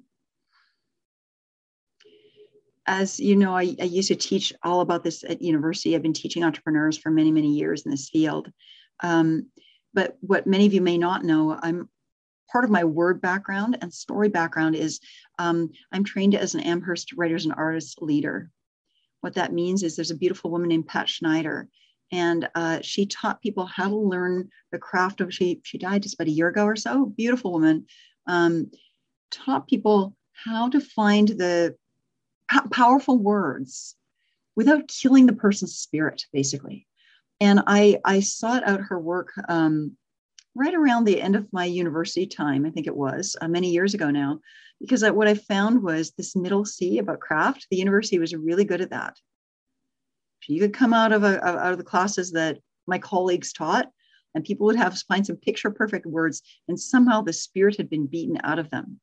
as you know, I, I used to teach all about this at university. I've been teaching entrepreneurs for many, many years in this field. Um, but what many of you may not know, I'm part of my word background and story background is um, I'm trained as an Amherst Writers and Artists leader. What that means is there's a beautiful woman named Pat Schneider, and uh, she taught people how to learn the craft of, she, she died just about a year ago or so, beautiful woman, um, taught people how to find the p- powerful words without killing the person's spirit, basically. And I, I sought out her work um, right around the end of my university time, I think it was, uh, many years ago now, because I, what I found was this middle C about craft. The university was really good at that. You could come out of, a, out of the classes that my colleagues taught, and people would have find some picture perfect words, and somehow the spirit had been beaten out of them.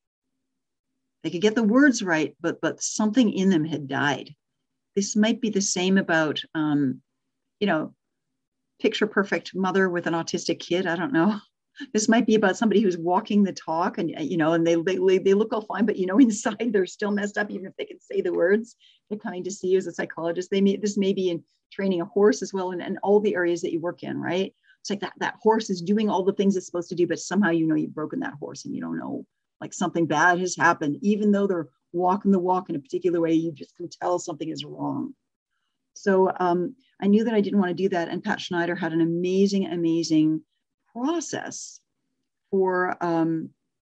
They could get the words right, but, but something in them had died. This might be the same about, um, you know, picture perfect mother with an autistic kid. I don't know. This might be about somebody who's walking the talk, and, you know, and they, they, they look all fine, but, you know, inside they're still messed up, even if they can say the words. They're coming to see you as a psychologist. They may, this may be in training a horse as well, and, and all the areas that you work in, right? It's like that, that horse is doing all the things it's supposed to do, but somehow, you know, you've broken that horse and you don't know, like something bad has happened. Even though they're walking the walk in a particular way, you just can tell something is wrong. So um, I knew that I didn't want to do that. And Pat Schneider had an amazing, amazing process for um,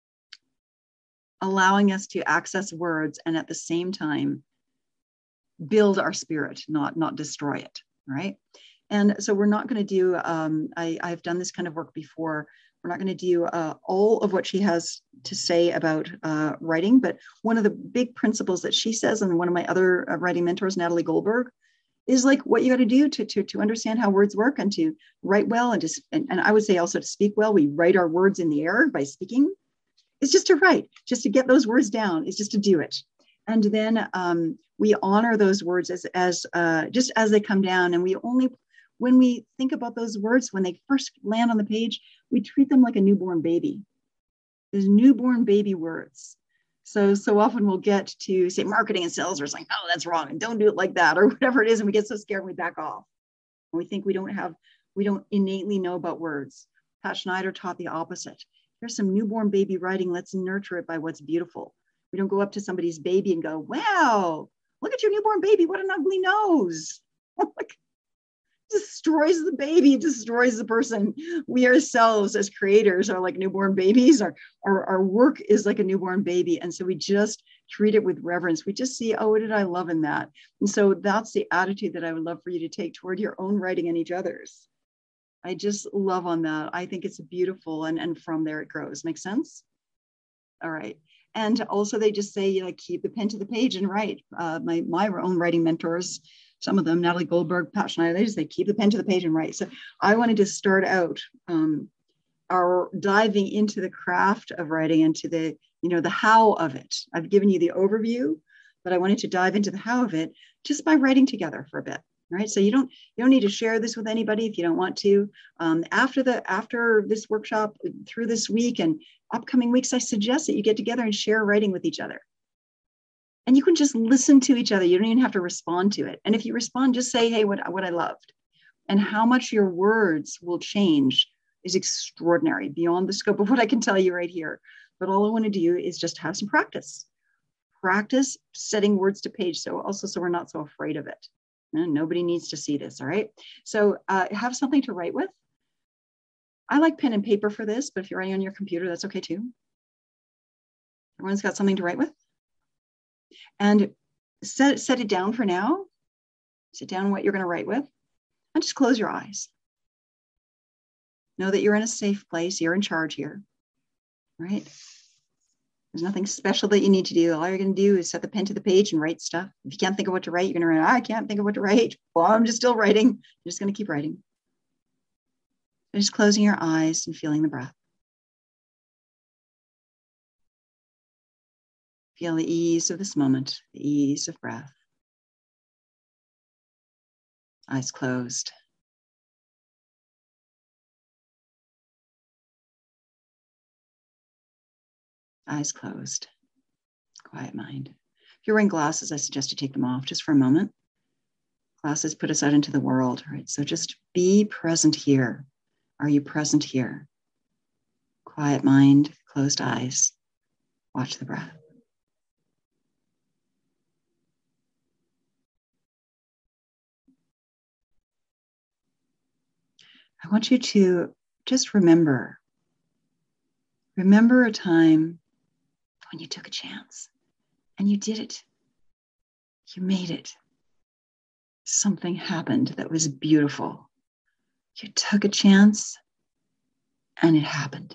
allowing us to access words and at the same time build our spirit, not, not destroy it, right? And so we're not going to do, um, I, I've done this kind of work before. We're not going to do uh, all of what she has to say about uh, writing, but one of the big principles that she says, and one of my other uh, writing mentors, Natalie Goldberg, is like what you got to do to, to, to understand how words work and to write well and just, and, and I would say also to speak well. We write our words in the air by speaking. It's just to write, just to get those words down. It's just to do it. And then um, we honor those words as, as uh, just as they come down. And we only, when we think about those words, when they first land on the page, we treat them like a newborn baby. There's newborn baby words. So, so often we'll get to say marketing and sales, or it's like, oh, that's wrong, and don't do it like that, or whatever it is. And we get so scared and we back off. And we think we don't have, we don't innately know about words. Pat Schneider taught the opposite. Here's some newborn baby writing. Let's nurture it by what's beautiful. We don't go up to somebody's baby and go, wow, look at your newborn baby. What an ugly nose. Like, destroys the baby, destroys the person. We ourselves as creators are like newborn babies. Our, our, our work is like a newborn baby. And so we just treat it with reverence. We just see, oh, what did I love in that? And so that's the attitude that I would love for you to take toward your own writing and each other's. I just love on that. I think it's beautiful. And, and from there it grows. Make sense? All right. And also they just say, you know, keep the pen to the page and write. Uh, my, my own writing mentors, some of them, Natalie Goldberg, Pat Schneider, they just say, keep the pen to the page and write. So I wanted to start out um, our diving into the craft of writing, into the, you know, the how of it. I've given you the overview, but I wanted to dive into the how of it just by writing together for a bit. Right. So you don't you don't need to share this with anybody if you don't want to. Um, after the after this workshop, through this week and upcoming weeks, I suggest that you get together and share writing with each other. And you can just listen to each other. You don't even have to respond to it. And if you respond, just say, hey, what, what I loved. And how much your words will change is extraordinary, beyond the scope of what I can tell you right here. But all I want to do is just have some practice. Practice setting words to page. So also, so we're not so afraid of it. And nobody needs to see this, all right? So uh, have something to write with. I like pen and paper for this, but if you're writing on your computer, that's okay too. Everyone's got something to write with. And set, set it down for now. Sit down what you're going to write with. And just close your eyes. Know that you're in a safe place. You're in charge here, right? There's nothing special that you need to do. All you're going to do is set the pen to the page and write stuff. If you can't think of what to write, you're going to write, I can't think of what to write. Well, I'm just still writing. You're just going to keep writing. Just closing your eyes and feeling the breath. Feel the ease of this moment, the ease of breath. Eyes closed. Eyes closed. Quiet mind. If you're wearing glasses, I suggest you take them off just for a moment. Glasses put us out into the world, right? So just be present here. Are you present here? Quiet mind, closed eyes. Watch the breath. I want you to just remember, remember a time when you took a chance and you did it. You made it. Something happened that was beautiful. You took a chance and it happened.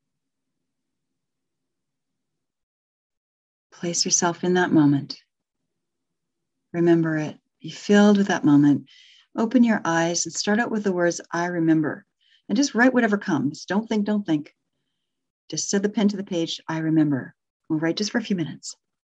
Place yourself in that moment. Remember it. Be filled with that moment. Open your eyes and start out with the words, I remember. And just write whatever comes. Don't think, don't think. Just set the pen to the page, I remember. We'll write just for a few minutes.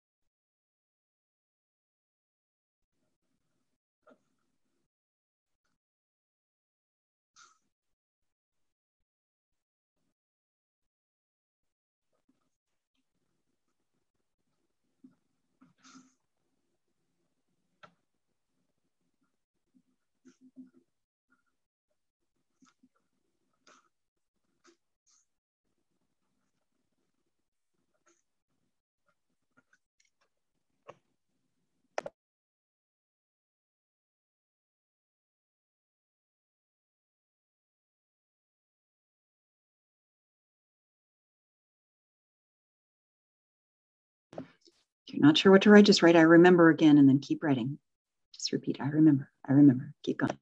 If you're not sure what to write, just write, I remember again, and then keep writing. Just repeat, I remember, I remember, keep going.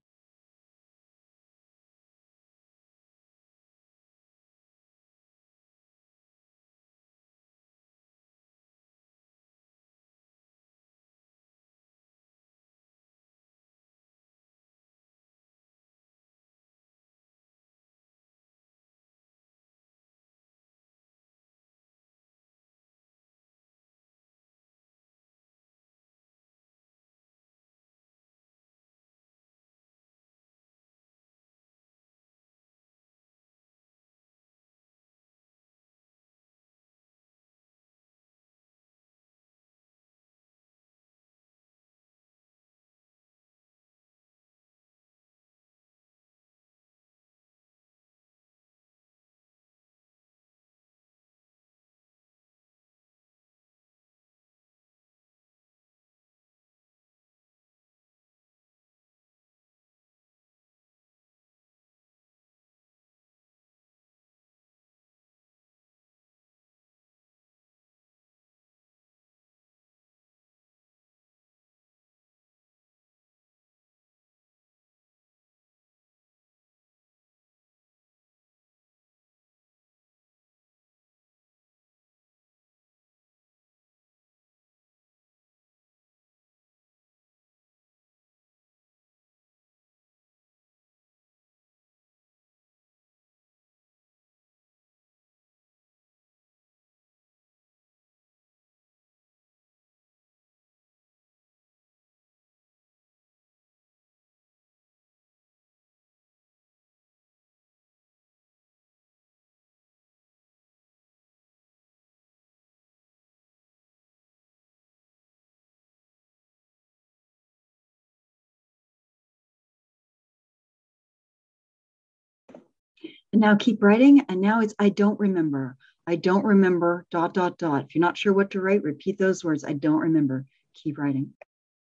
And now keep writing. And now it's, I don't remember. I don't remember, dot, dot, dot. If you're not sure what to write, repeat those words. I don't remember. Keep writing.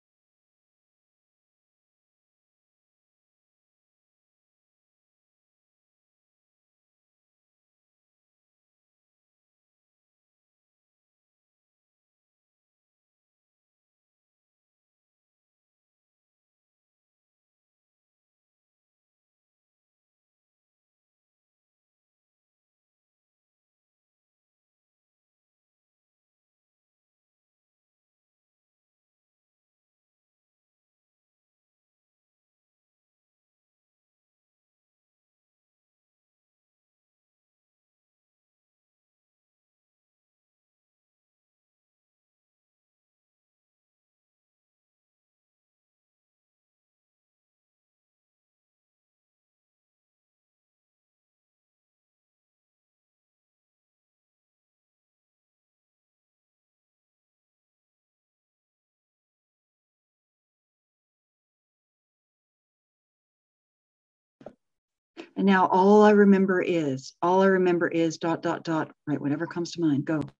And now all I remember is, all I remember is dot, dot, dot, right? Whatever comes to mind, go.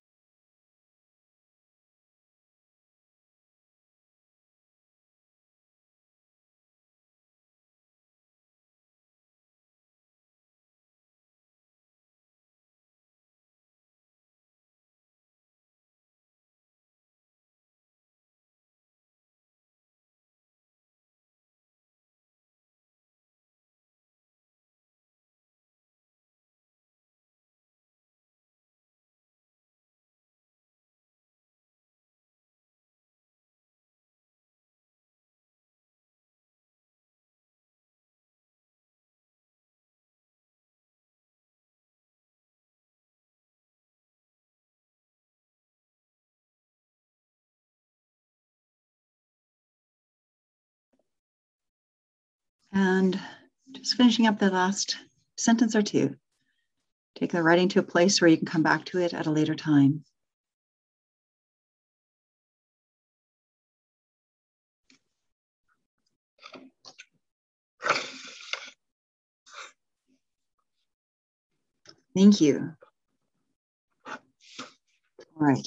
And just finishing up the last sentence or two. Take the writing to a place where you can come back to it at a later time. Thank you. All right.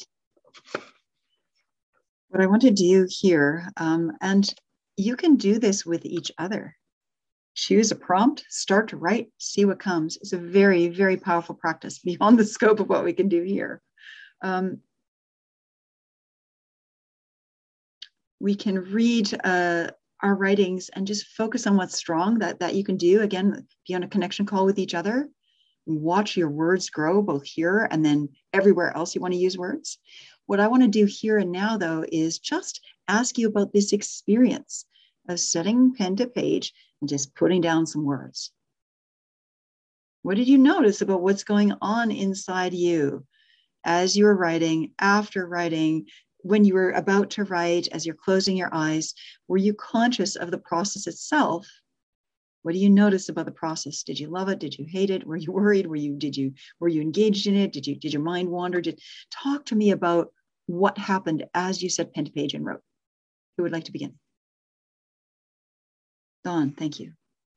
What I want to do here, um, and you can do this with each other. Choose a prompt, start to write, see what comes. It's a very, very powerful practice beyond the scope of what we can do here. Um, we can read uh, our writings and just focus on what's strong that, that you can do. Again, be on a connection call with each other. Watch your words grow both here and then everywhere else you want to use words. What I want to do here and now, though, is just ask you about this experience of setting pen to page and just putting down some words. What did you notice about what's going on inside you as you were writing, after writing, when you were about to write, as you're closing your eyes? Were you conscious of the process itself? What do you notice about the process? Did you love it? Did you hate it? Were you worried? Were you, did you, were you engaged in it? Did you, did your mind wander? Did, talk to me about what happened as you set pen to page and wrote. Who would like to begin? Dawn, thank you.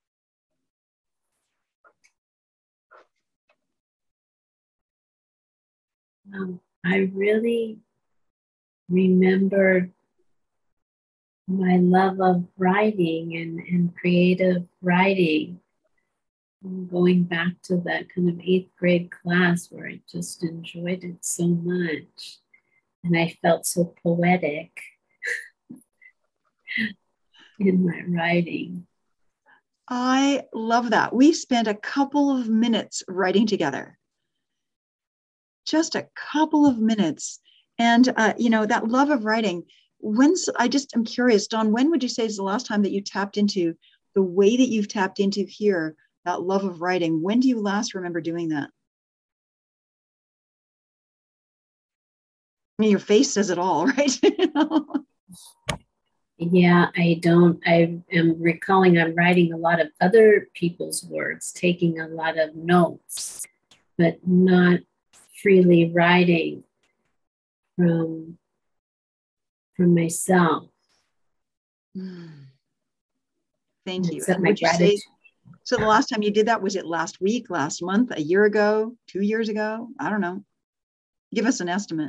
Um, I really remembered my love of writing and, and creative writing. Going back to that kind of eighth grade class where I just enjoyed it so much. And I felt so poetic in my writing. I love that. We spent a couple of minutes writing together. Just a couple of minutes. And, uh, you know, that love of writing, when's, I just am curious, Dawn, when would you say is the last time that you tapped into the way that you've tapped into here, that love of writing? When do you last remember doing that? I mean, your face says it all, right? Yeah, I don't, I am recalling I'm writing a lot of other people's words, taking a lot of notes, but not freely writing from, from myself. Mm. Thank you. Except And my would you gratitude. say, So the last time you did that, was it last week, last month, a year ago, two years ago? I don't know. Give us an estimate.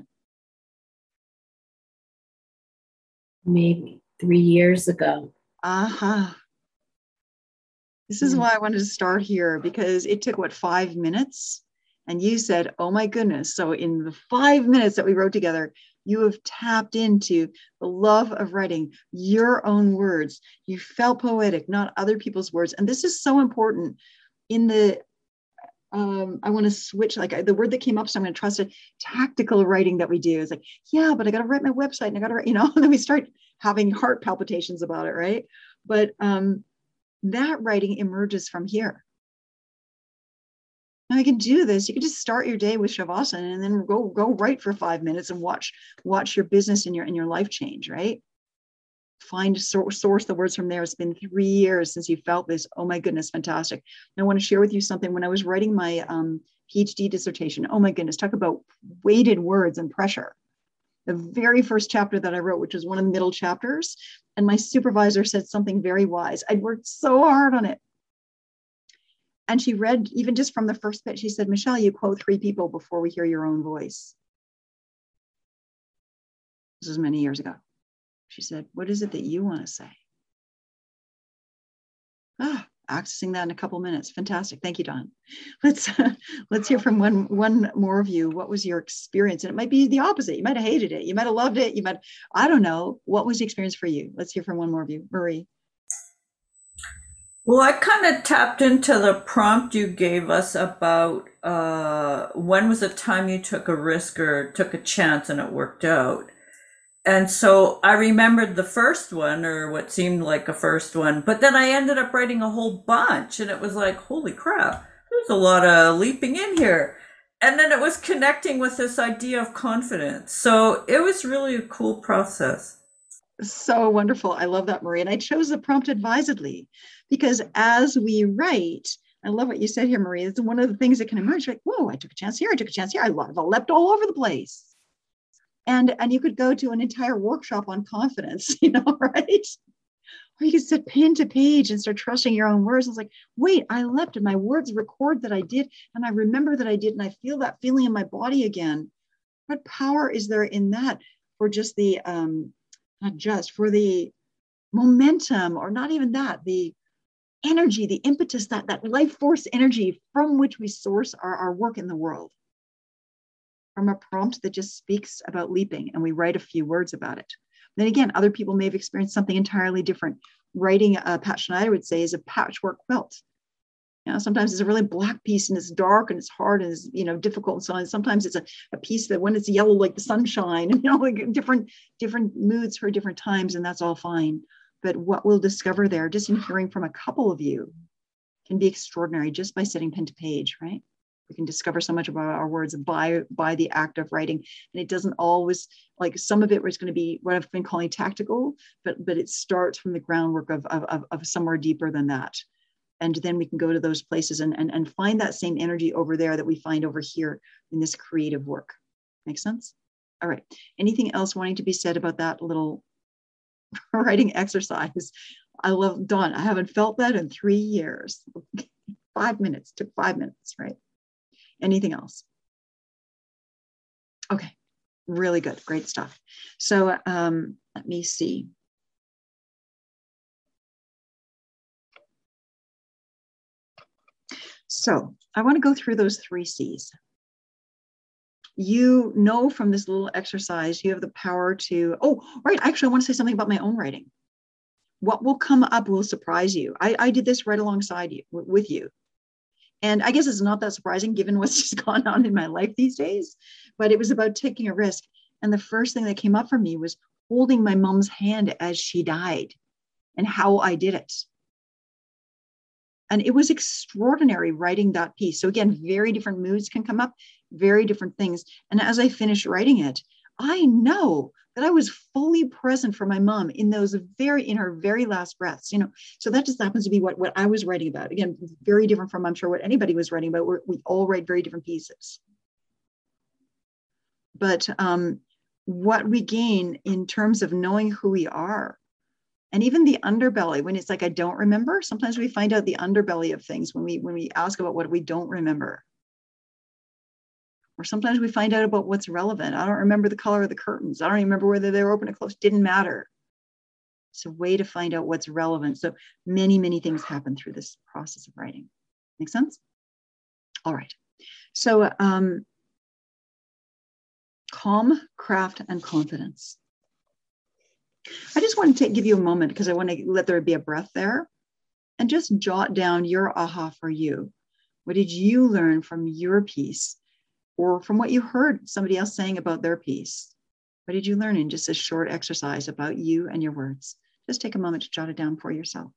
Maybe three years ago. Aha. Uh-huh. This is Yeah. why I wanted to start here, because it took, what, five minutes? And you said, oh my goodness. So in the five minutes that we wrote together, you have tapped into the love of writing your own words. You felt poetic, not other people's words. And this is so important in the, um, I want to switch, like I, the word that came up, so I'm going to trust it, tactical writing that we do. It's like, yeah, but I got to write my website and I got to write, you know, and then we start having heart palpitations about it, right? But um, that writing emerges from here. Now you can do this. You can just start your day with Shavasana and then go go write for five minutes and watch watch your business and your and your life change, right? Find source, source the words from there. It's been three years since you felt this. Oh my goodness, fantastic. And I want to share with you something. When I was writing my um, PhD dissertation, oh my goodness, talk about weighted words and pressure. The very first chapter that I wrote, which was one of the middle chapters, and my supervisor said something very wise. I'd worked so hard on it. And she read, even just from the first bit, she said, Michelle, you quote three people before we hear your own voice. This was many years ago. She said, what is it that you want to say? Ah, accessing that in a couple minutes. Fantastic. Thank you, Don. Let's uh, let's hear from one, one more of you. What was your experience? And it might be the opposite. You might have hated it. You might have loved it. You might, I don't know. What was the experience for you? Let's hear from one more of you. Marie. Well, I kind of tapped into the prompt you gave us about uh, when was the time you took a risk or took a chance and it worked out. And so I remembered the first one, or what seemed like a first one, but then I ended up writing a whole bunch and it was like, holy crap, there's a lot of leaping in here. And then it was connecting with this idea of confidence. So it was really a cool process. So wonderful. I love that, Marie. And I chose the prompt advisedly because as we write, I love what you said here, Marie. It's one of the things that can emerge. Like, whoa, I took a chance here. I took a chance here. I leapt all over the place. And, and you could go to an entire workshop on confidence, you know, right? Or you could set pen to page and start trusting your own words. It's like, wait, I leapt and my words record that I did. And I remember that I did. And I feel that feeling in my body again. What power is there in that for just the, um, not just for the momentum, or not even that, the energy, the impetus, that, that life force energy from which we source our, our work in the world. From a prompt that just speaks about leaping and we write a few words about it. Then again, other people may have experienced something entirely different. Writing, uh, Pat Schneider would say, is a patchwork quilt. You know, sometimes it's a really black piece and it's dark and it's hard and it's, you know, difficult and so on. Sometimes it's a, a piece that when it's yellow like the sunshine, and, you know, like different, different moods for different times, and that's all fine. But what we'll discover there, just in hearing from a couple of you, can be extraordinary just by setting pen to page, right? We can discover so much about our words by, by the act of writing. And it doesn't always, like some of it was going to be what I've been calling tactical, but, but it starts from the groundwork of, of, of somewhere deeper than that. And then we can go to those places and, and, and find that same energy over there that we find over here in this creative work. Make sense? All right. Anything else wanting to be said about that little writing exercise? I love, Dawn, I haven't felt that in three years. Five minutes, took five minutes, right? Anything else? Okay, really good, great stuff. So um, let me see. So I want to go through those three C's. You know from this little exercise, you have the power to, oh, right, actually I want to say something about my own writing. What will come up will surprise you. I, I did this right alongside you, with you. And I guess it's not that surprising given what's just gone on in my life these days, but it was about taking a risk. And the first thing that came up for me was holding my mom's hand as she died and how I did it. And it was extraordinary writing that piece. So again, very different moods can come up, very different things. And as I finished writing it, I know that I was fully present for my mom in those very, in her very last breaths, you know. So that just happens to be what, what I was writing about. Again, very different from, I'm sure, what anybody was writing about. We're, we all write very different pieces. But um, what we gain in terms of knowing who we are And even the underbelly, when it's like, I don't remember, sometimes we find out the underbelly of things when we, when we ask about what we don't remember. Or sometimes we find out about what's relevant. I don't remember the color of the curtains. I don't even remember whether they were open or closed. Didn't matter. It's a way to find out what's relevant. So many, many things happen through this process of writing. Make sense? All right. So um, calm, craft, and confidence. I just want to take, give you a moment because I want to let there be a breath there and just jot down your aha for you. What did you learn from your piece or from what you heard somebody else saying about their piece? What did you learn in just a short exercise about you and your words? Just take a moment to jot it down for yourself.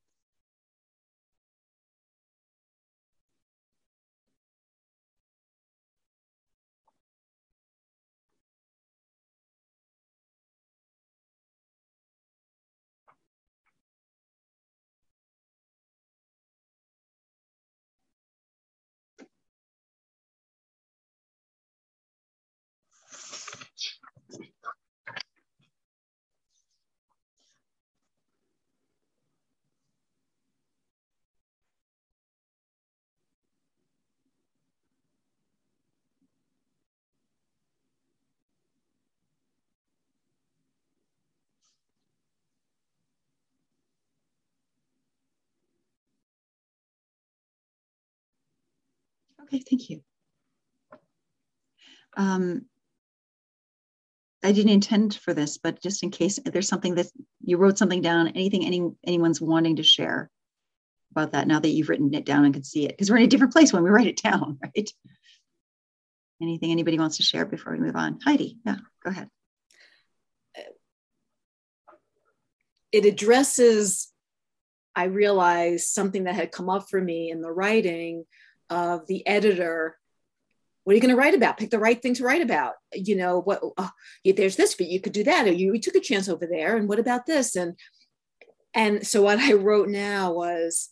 Okay, thank you. Um, I didn't intend for this, but just in case there's something that you wrote something down, anything any anyone's wanting to share about that now that you've written it down and can see it, because we're in a different place when we write it down, right? Anything anybody wants to share before we move on? Heidi, yeah, go ahead. It addresses, I realized, something that had come up for me in the writing of the editor. What are you going to write about? Pick the right thing to write about. You know, what? Oh, yeah, there's this, but you could do that. Or you, you took a chance over there. And what about this? And and so what I wrote now was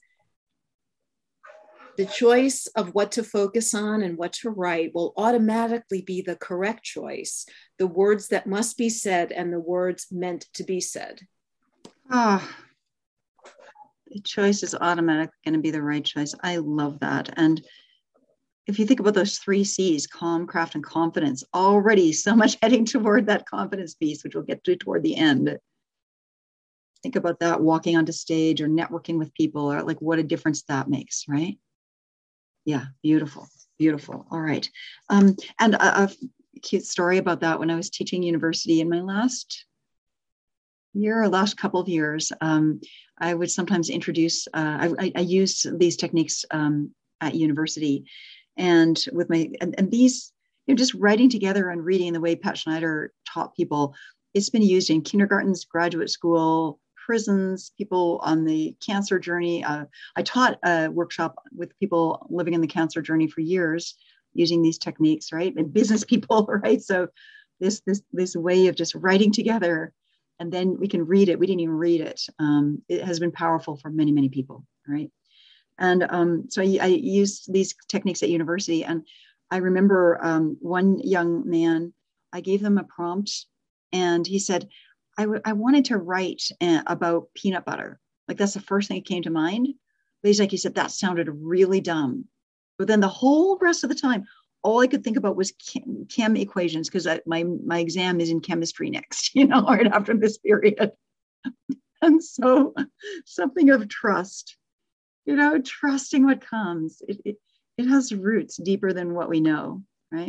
the choice of what to focus on and what to write will automatically be the correct choice. The words that must be said and the words meant to be said. Ah, oh, the choice is automatically going to be the right choice. I love that. And if you think about those three C's, calm, craft, and confidence, already so much heading toward that confidence piece, which we'll get to toward the end. Think about that walking onto stage or networking with people, or like what a difference that makes, right? Yeah, beautiful, beautiful. All right. Um, and a, a cute story about that, when I was teaching university in my last year or last couple of years, um, I would sometimes introduce, uh, I, I used these techniques um, at university. And with my, and, and these, you know, just writing together and reading the way Pat Schneider taught people, it's been used in kindergartens, graduate school, prisons, people on the cancer journey. Uh, I taught a workshop with people living in the cancer journey for years using these techniques, right? And business people, right? So this, this, this way of just writing together, and then we can read it. We didn't even read it. Um, it has been powerful for many, many people, right? And um, so I, I used these techniques at university. And I remember um, one young man, I gave them a prompt and he said, I, w- I wanted to write uh, about peanut butter. Like that's the first thing that came to mind. But he's like, he said, that sounded really dumb. But then the whole rest of the time, all I could think about was chem, chem equations, because my, my exam is in chemistry next, you know, right after this period. And so something of trust. You know, trusting what comes. It, it, it has roots deeper than what we know, right?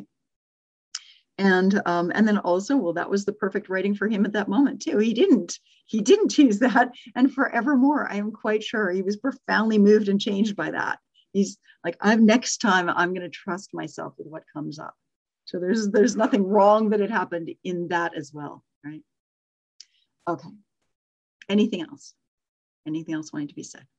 And um, and then also, well, that was the perfect writing for him at that moment too. He didn't, he didn't choose that. And forevermore, I am quite sure he was profoundly moved and changed by that. He's like, I'm next time I'm going to trust myself with what comes up. So there's there's nothing wrong that had happened in that as well, right? Okay. Anything else? Anything else wanting to be said?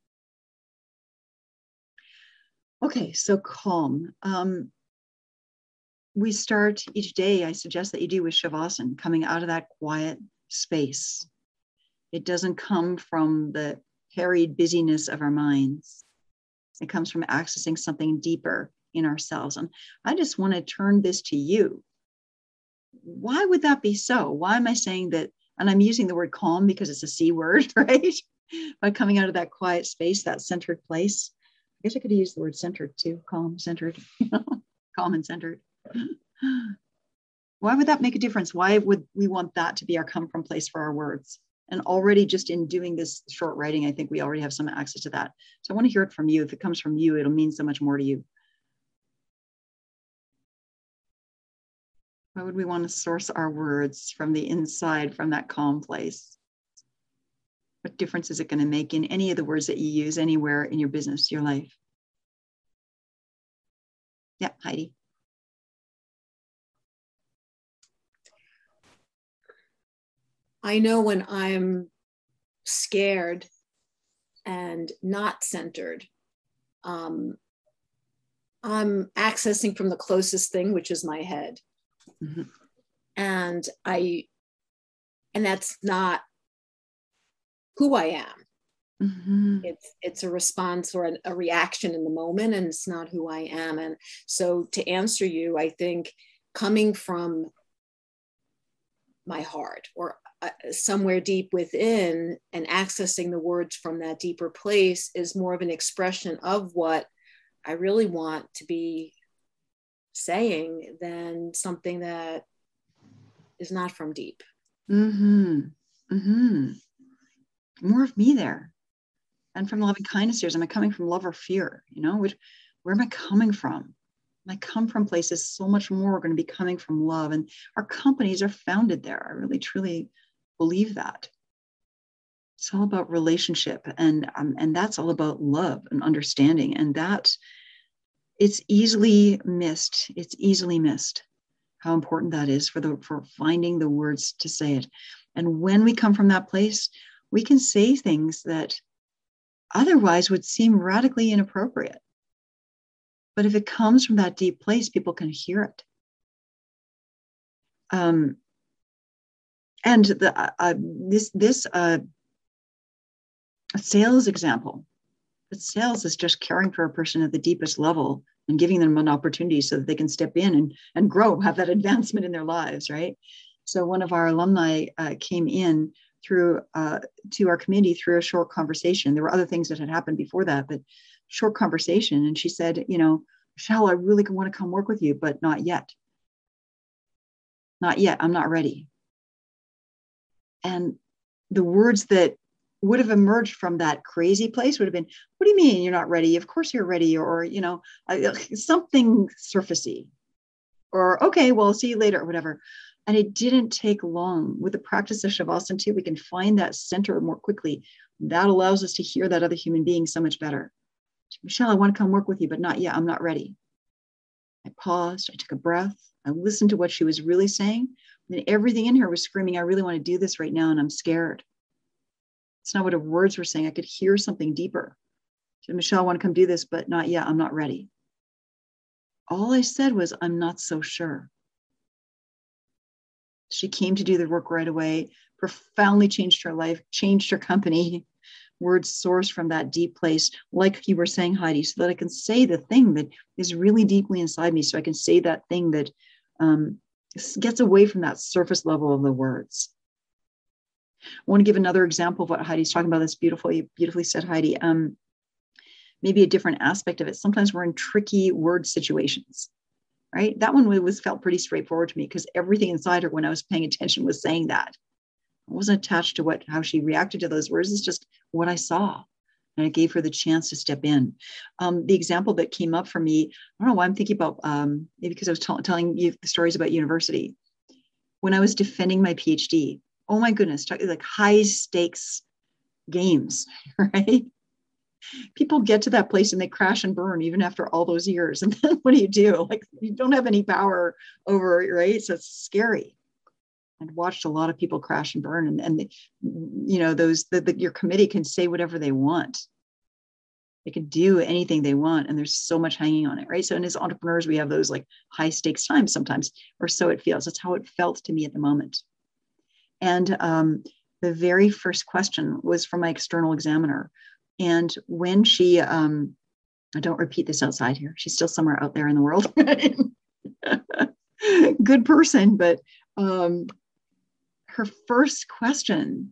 Okay, so calm. Um, we start each day, I suggest that you do with Shavasana, coming out of that quiet space. It doesn't come from the harried busyness of our minds. It comes from accessing something deeper in ourselves. And I just want to turn this to you. Why would that be so? Why am I saying that And I'm using the word calm because it's a C word, right? By coming out of that quiet space, that centered place. I guess I could use the word centered too, calm, centered, you know, calm and centered. Why would that make a difference? Why would we want that to be our come from place for our words? And already just in doing this short writing, I think we already have some access to that. So I want to hear it from you. If it comes from you, it'll mean so much more to you. Why would we want to source our words from the inside, from that calm place? What difference is it going to make in any of the words that you use anywhere in your business, your life? Yeah, Heidi. I know when I'm scared and not centered, um, I'm accessing from the closest thing, which is my head. Mm-hmm. And I, and that's not who I am. Mm-hmm. It's it's a response or a, a reaction in the moment, and it's not who I am. And so to answer you, I think coming from my heart or uh, somewhere deep within and accessing the words from that deeper place is more of an expression of what I really want to be saying than something that is not from deep. Mm-hmm. Mm-hmm. More of me there. And from loving kindness here, am I coming from love or fear? You know, which, where am I coming from? When I come from places, so much more are going to be coming from love. And our companies are founded there. I really, truly believe that. It's all about relationship. And, um, and that's all about love and understanding. And that it's easily missed. It's easily missed how important that is for the, for finding the words to say it. And when we come from that place, we can say things that otherwise would seem radically inappropriate. But if it comes from that deep place, people can hear it. Um, and the, uh, uh, this, this uh, sales example, but sales is just caring for a person at the deepest level and giving them an opportunity so that they can step in and, and grow, have that advancement in their lives, right? So one of our alumni uh, came in through uh, to our community through a short conversation. There were other things that had happened before that, but short conversation. And she said, you know, Michelle, I really want to come work with you, but not yet. Not yet. I'm not ready. And the words that would have emerged from that crazy place would have been, what do you mean you're not ready? Of course you're ready. Or, or you know, something surfacey. Or, okay, well, see you later or whatever. And it didn't take long. With the practice of Shavasana too, we can find that center more quickly. That allows us to hear that other human being so much better. Michelle, I want to come work with you, but not yet. I'm not ready. I paused. I took a breath. I listened to what she was really saying. And everything in her was screaming, I really want to do this right now, and I'm scared. It's not what her words were saying. I could hear something deeper. She said, Michelle, I want to come do this, but not yet. I'm not ready. All I said was, I'm not so sure. She came to do the work right away, profoundly changed her life, changed her company. Words sourced from that deep place, like you were saying, Heidi, so that I can say the thing that is really deeply inside me. So I can say that thing that um, gets away from that surface level of the words. I want to give another example of what Heidi's talking about. This beautifully, beautifully said, Heidi. Um, maybe a different aspect of it. Sometimes we're in tricky word situations. Right? That one was felt pretty straightforward to me because everything inside her when I was paying attention was saying that. I wasn't attached to what how she reacted to those words. It's just what I saw. And it gave her the chance to step in. Um, the example that came up for me, I don't know why I'm thinking about, um, maybe because I was t- telling you the stories about university. When I was defending my PhD, oh my goodness, talk, like high stakes games, right? People get to that place and they crash and burn even after all those years. And then what do you do? Like you don't have any power over it, right? So it's scary. I've watched a lot of people crash and burn, and, and the, you know, those the, the, your committee can say whatever they want. They can do anything they want, and there's so much hanging on it, right? So, and as entrepreneurs, we have those like high stakes times sometimes, or so it feels. That's how it felt to me at the moment. And um, the very first question was from my external examiner. And when she, um, I don't repeat this outside here, she's still somewhere out there in the world. Good person, but um, her first question,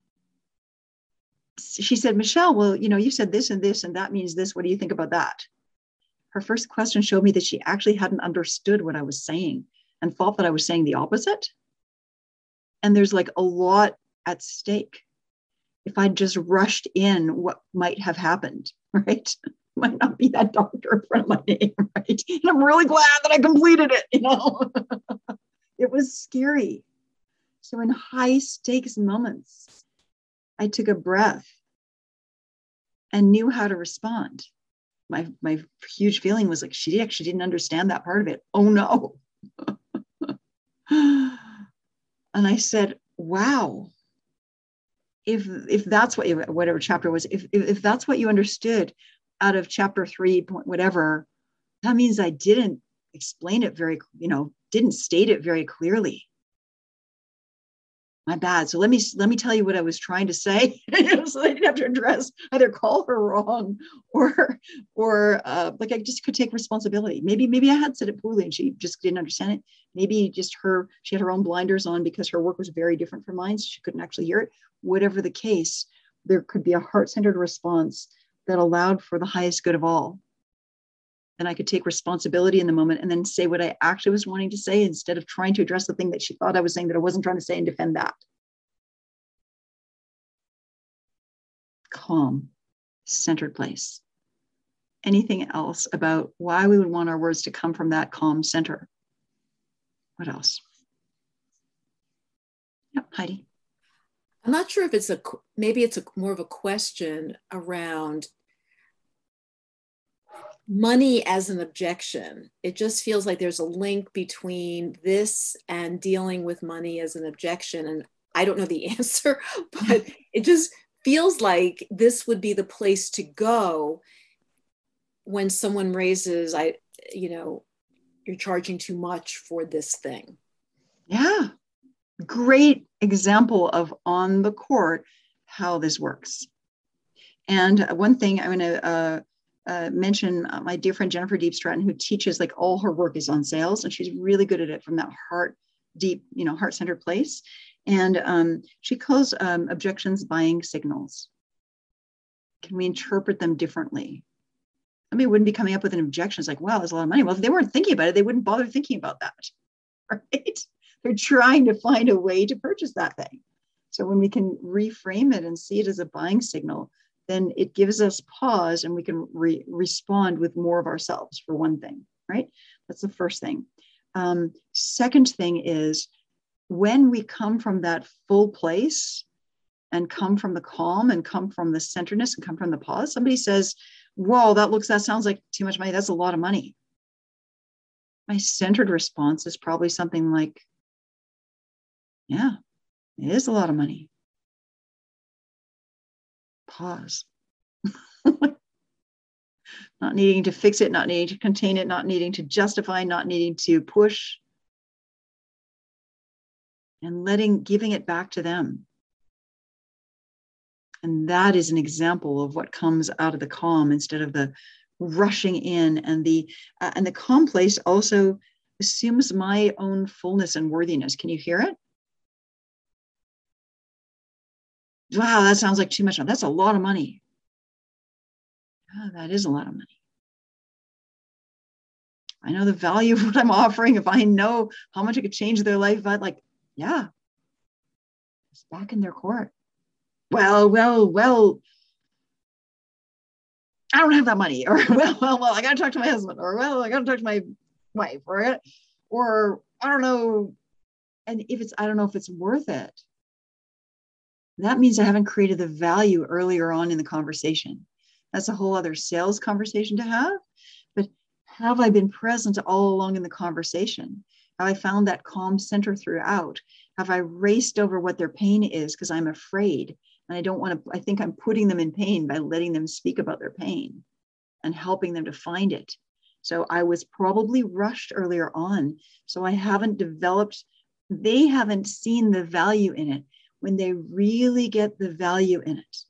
she said, Michelle, well, you know, you said this and this, and that means this. What do you think about that? Her first question showed me that she actually hadn't understood what I was saying and thought that I was saying the opposite. And there's like a lot at stake. If I'd just rushed in, what might have happened, right? Might not be that doctor in front of my name, right? And I'm really glad that I completed it, you know. It was scary. So in high stakes moments, I took a breath and knew how to respond. My, my huge feeling was like, she actually didn't understand that part of it. Oh no. And I said, wow, if if that's what you, whatever chapter was, if, if if that's what you understood out of chapter three point whatever, that means I didn't explain it very, you know, didn't state it very clearly. My bad. So let me let me tell you what I was trying to say, so I didn't have to address either call her wrong or or uh, like I just could take responsibility. Maybe maybe I had said it poorly and she just didn't understand it. Maybe just her she had her own blinders on because her work was very different from mine, so she couldn't actually hear it. Whatever the case, there could be a heart-centered response that allowed for the highest good of all. And I could take responsibility in the moment and then say what I actually was wanting to say instead of trying to address the thing that she thought I was saying that I wasn't trying to say and defend that. Calm, centered place. Anything else about why we would want our words to come from that calm center? What else? Yep, Heidi. I'm not sure if it's a, maybe it's a more of a question around money as an objection. It just feels like there's a link between this and dealing with money as an objection. And I don't know the answer, but it just feels like this would be the place to go when someone raises, I, you know, you're charging too much for this thing. Yeah. Great example of on the court how this works. And one thing I'm going to uh, uh, mention uh, my dear friend Jennifer Deep Stratton, who teaches, like, all her work is on sales, and she's really good at it from that heart deep, you know, heart-centered place. And um, she calls um, objections buying signals. Can we interpret them differently? Somebody wouldn't be coming up with an objection. It's like, wow, there's a lot of money. Well, if they weren't thinking about it, they wouldn't bother thinking about that, right? They're trying to find a way to purchase that thing. So when we can reframe it and see it as a buying signal, then it gives us pause and we can re- respond with more of ourselves, for one thing, right? That's the first thing. Um, second thing is, when we come from that full place and come from the calm and come from the centeredness and come from the pause, somebody says, whoa, that looks, that sounds like too much money. That's a lot of money. My centered response is probably something like, yeah, it is a lot of money. Pause. Not needing to fix it, not needing to contain it, not needing to justify, not needing to push. And letting, giving it back to them. And that is an example of what comes out of the calm instead of the rushing in. And the uh, and the calm place also assumes my own fullness and worthiness. Can you hear it? Wow, that sounds like too much. That's a lot of money. Oh, that is a lot of money. I know the value of what I'm offering. If I know how much it could change their life, I'd like, yeah, it's back in their court. Well, well, well, I don't have that money. Or, well, well, well, I got to talk to my husband. Or, well, I got to talk to my wife. Or, or I don't know. And if it's, I don't know if it's worth it. That means I haven't created the value earlier on in the conversation. That's a whole other sales conversation to have. But have I been present all along in the conversation? Have I found that calm center throughout? Have I raced over what their pain is because I'm afraid? And I don't want to, I think I'm putting them in pain by letting them speak about their pain and helping them to find it. So I was probably rushed earlier on. So I haven't developed, they haven't seen the value in it when they really get the value in it.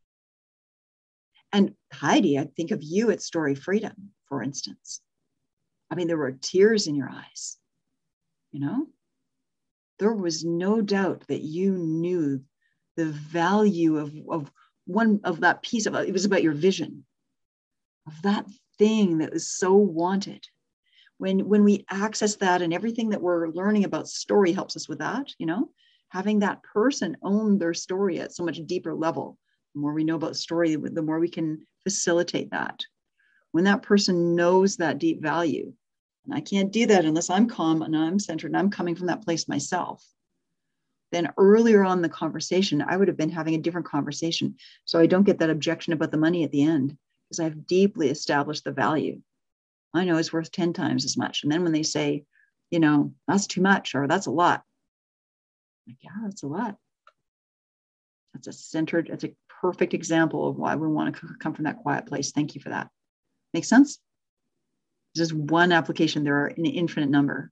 And Heidi, I think of you at Story Freedom, for instance. I mean, there were tears in your eyes, you know? there was no doubt that you knew the value of, of one of that piece of it. It was about your vision of that thing that was so wanted. When, when we access that, and everything that we're learning about story helps us with that, you know, having that person own their story at so much deeper level. The more we know about story, the more we can facilitate that. When that person knows that deep value, and I can't do that unless I'm calm and I'm centered and I'm coming from that place myself, then earlier on in the conversation, I would have been having a different conversation. So I don't get that objection about the money at the end, because I've deeply established the value. I know it's worth ten times as much. And then when they say, you know, that's too much, or that's a lot, I'm like, yeah, that's a lot. That's a centered, that's a perfect example of why we want to come from that quiet place. Thank you for that. Make sense? This is one application. There are an infinite number.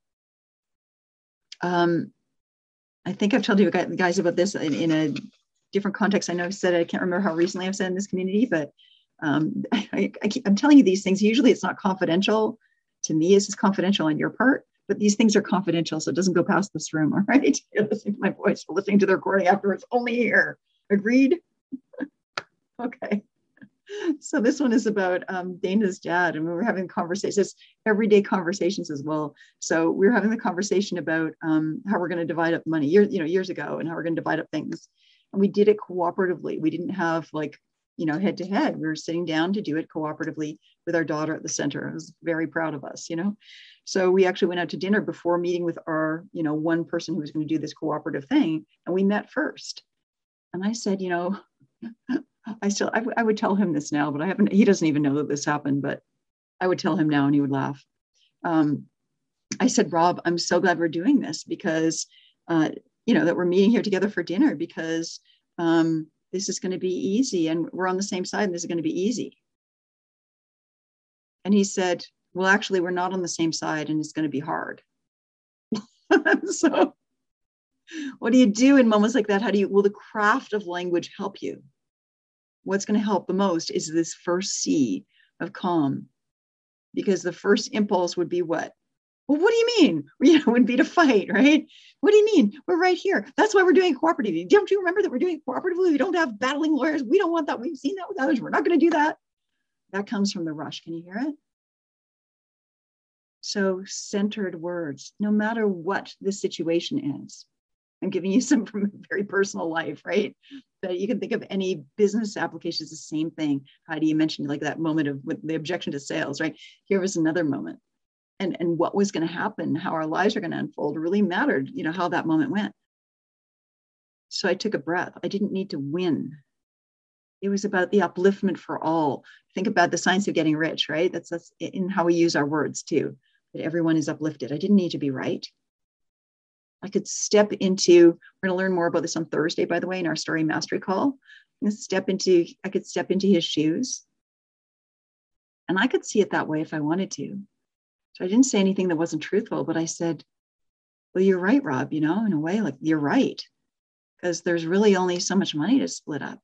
Um, I think I've told you guys about this in, in a different context. I know I've said it, I can't remember how recently I've said in this community, but um, I, I keep, I'm telling you these things. Usually it's not confidential. To me, it's just confidential on your part, but these things are confidential, so it doesn't go past this room, all right? You're listening to my voice, you're listening to the recording afterwards, only here. Agreed? Okay. So this one is about um, Dana's dad, and we were having conversations, everyday conversations as well. So we were having the conversation about um, how we're going to divide up money, years, you know, years ago, and how we're going to divide up things. And we did it cooperatively. We didn't have like, you know, head to head. We were sitting down to do it cooperatively with our daughter at the center. I was very proud of us, you know. So we actually went out to dinner before meeting with our, you know, one person who was going to do this cooperative thing, and we met first. And I said, you know, I still, I, w- I would tell him this now, but I haven't, he doesn't even know that this happened, but I would tell him now and he would laugh. Um, I said, Rob, I'm so glad we're doing this because, uh, you know, that we're meeting here together for dinner, because um, this is going to be easy and we're on the same side and this is going to be easy. And he said, well, actually, we're not on the same side and it's going to be hard. So what do you do in moments like that? How do you, will the craft of language help you? What's going to help the most is this first C of calm, because the first impulse would be what? Well, what do you mean? You know, would be to fight, right? What do you mean? We're right here. That's why we're doing cooperatively. Don't you remember that we're doing cooperatively? We don't have battling lawyers. We don't want that. We've seen that with others. We're not going to do that. That comes from the rush. Can you hear it? So centered words, no matter what the situation is. I'm giving you some from very personal life, right? But you can think of any business applications, the same thing. Heidi, you mentioned like that moment of with the objection to sales, right? Here was another moment. And, and what was going to happen, how our lives are going to unfold really mattered, you know, how that moment went. So I took a breath. I didn't need to win. It was about the upliftment for all. Think about the science of getting rich, right? That's, that's in how we use our words too, that everyone is uplifted. I didn't need to be right. I could step into, we're going to learn more about this on Thursday, by the way, in our story mastery call. I'm going to step into, I could step into his shoes. And I could see it that way if I wanted to. So I didn't say anything that wasn't truthful, but I said, well, you're right, Rob, you know, in a way, like you're right. Because there's really only so much money to split up.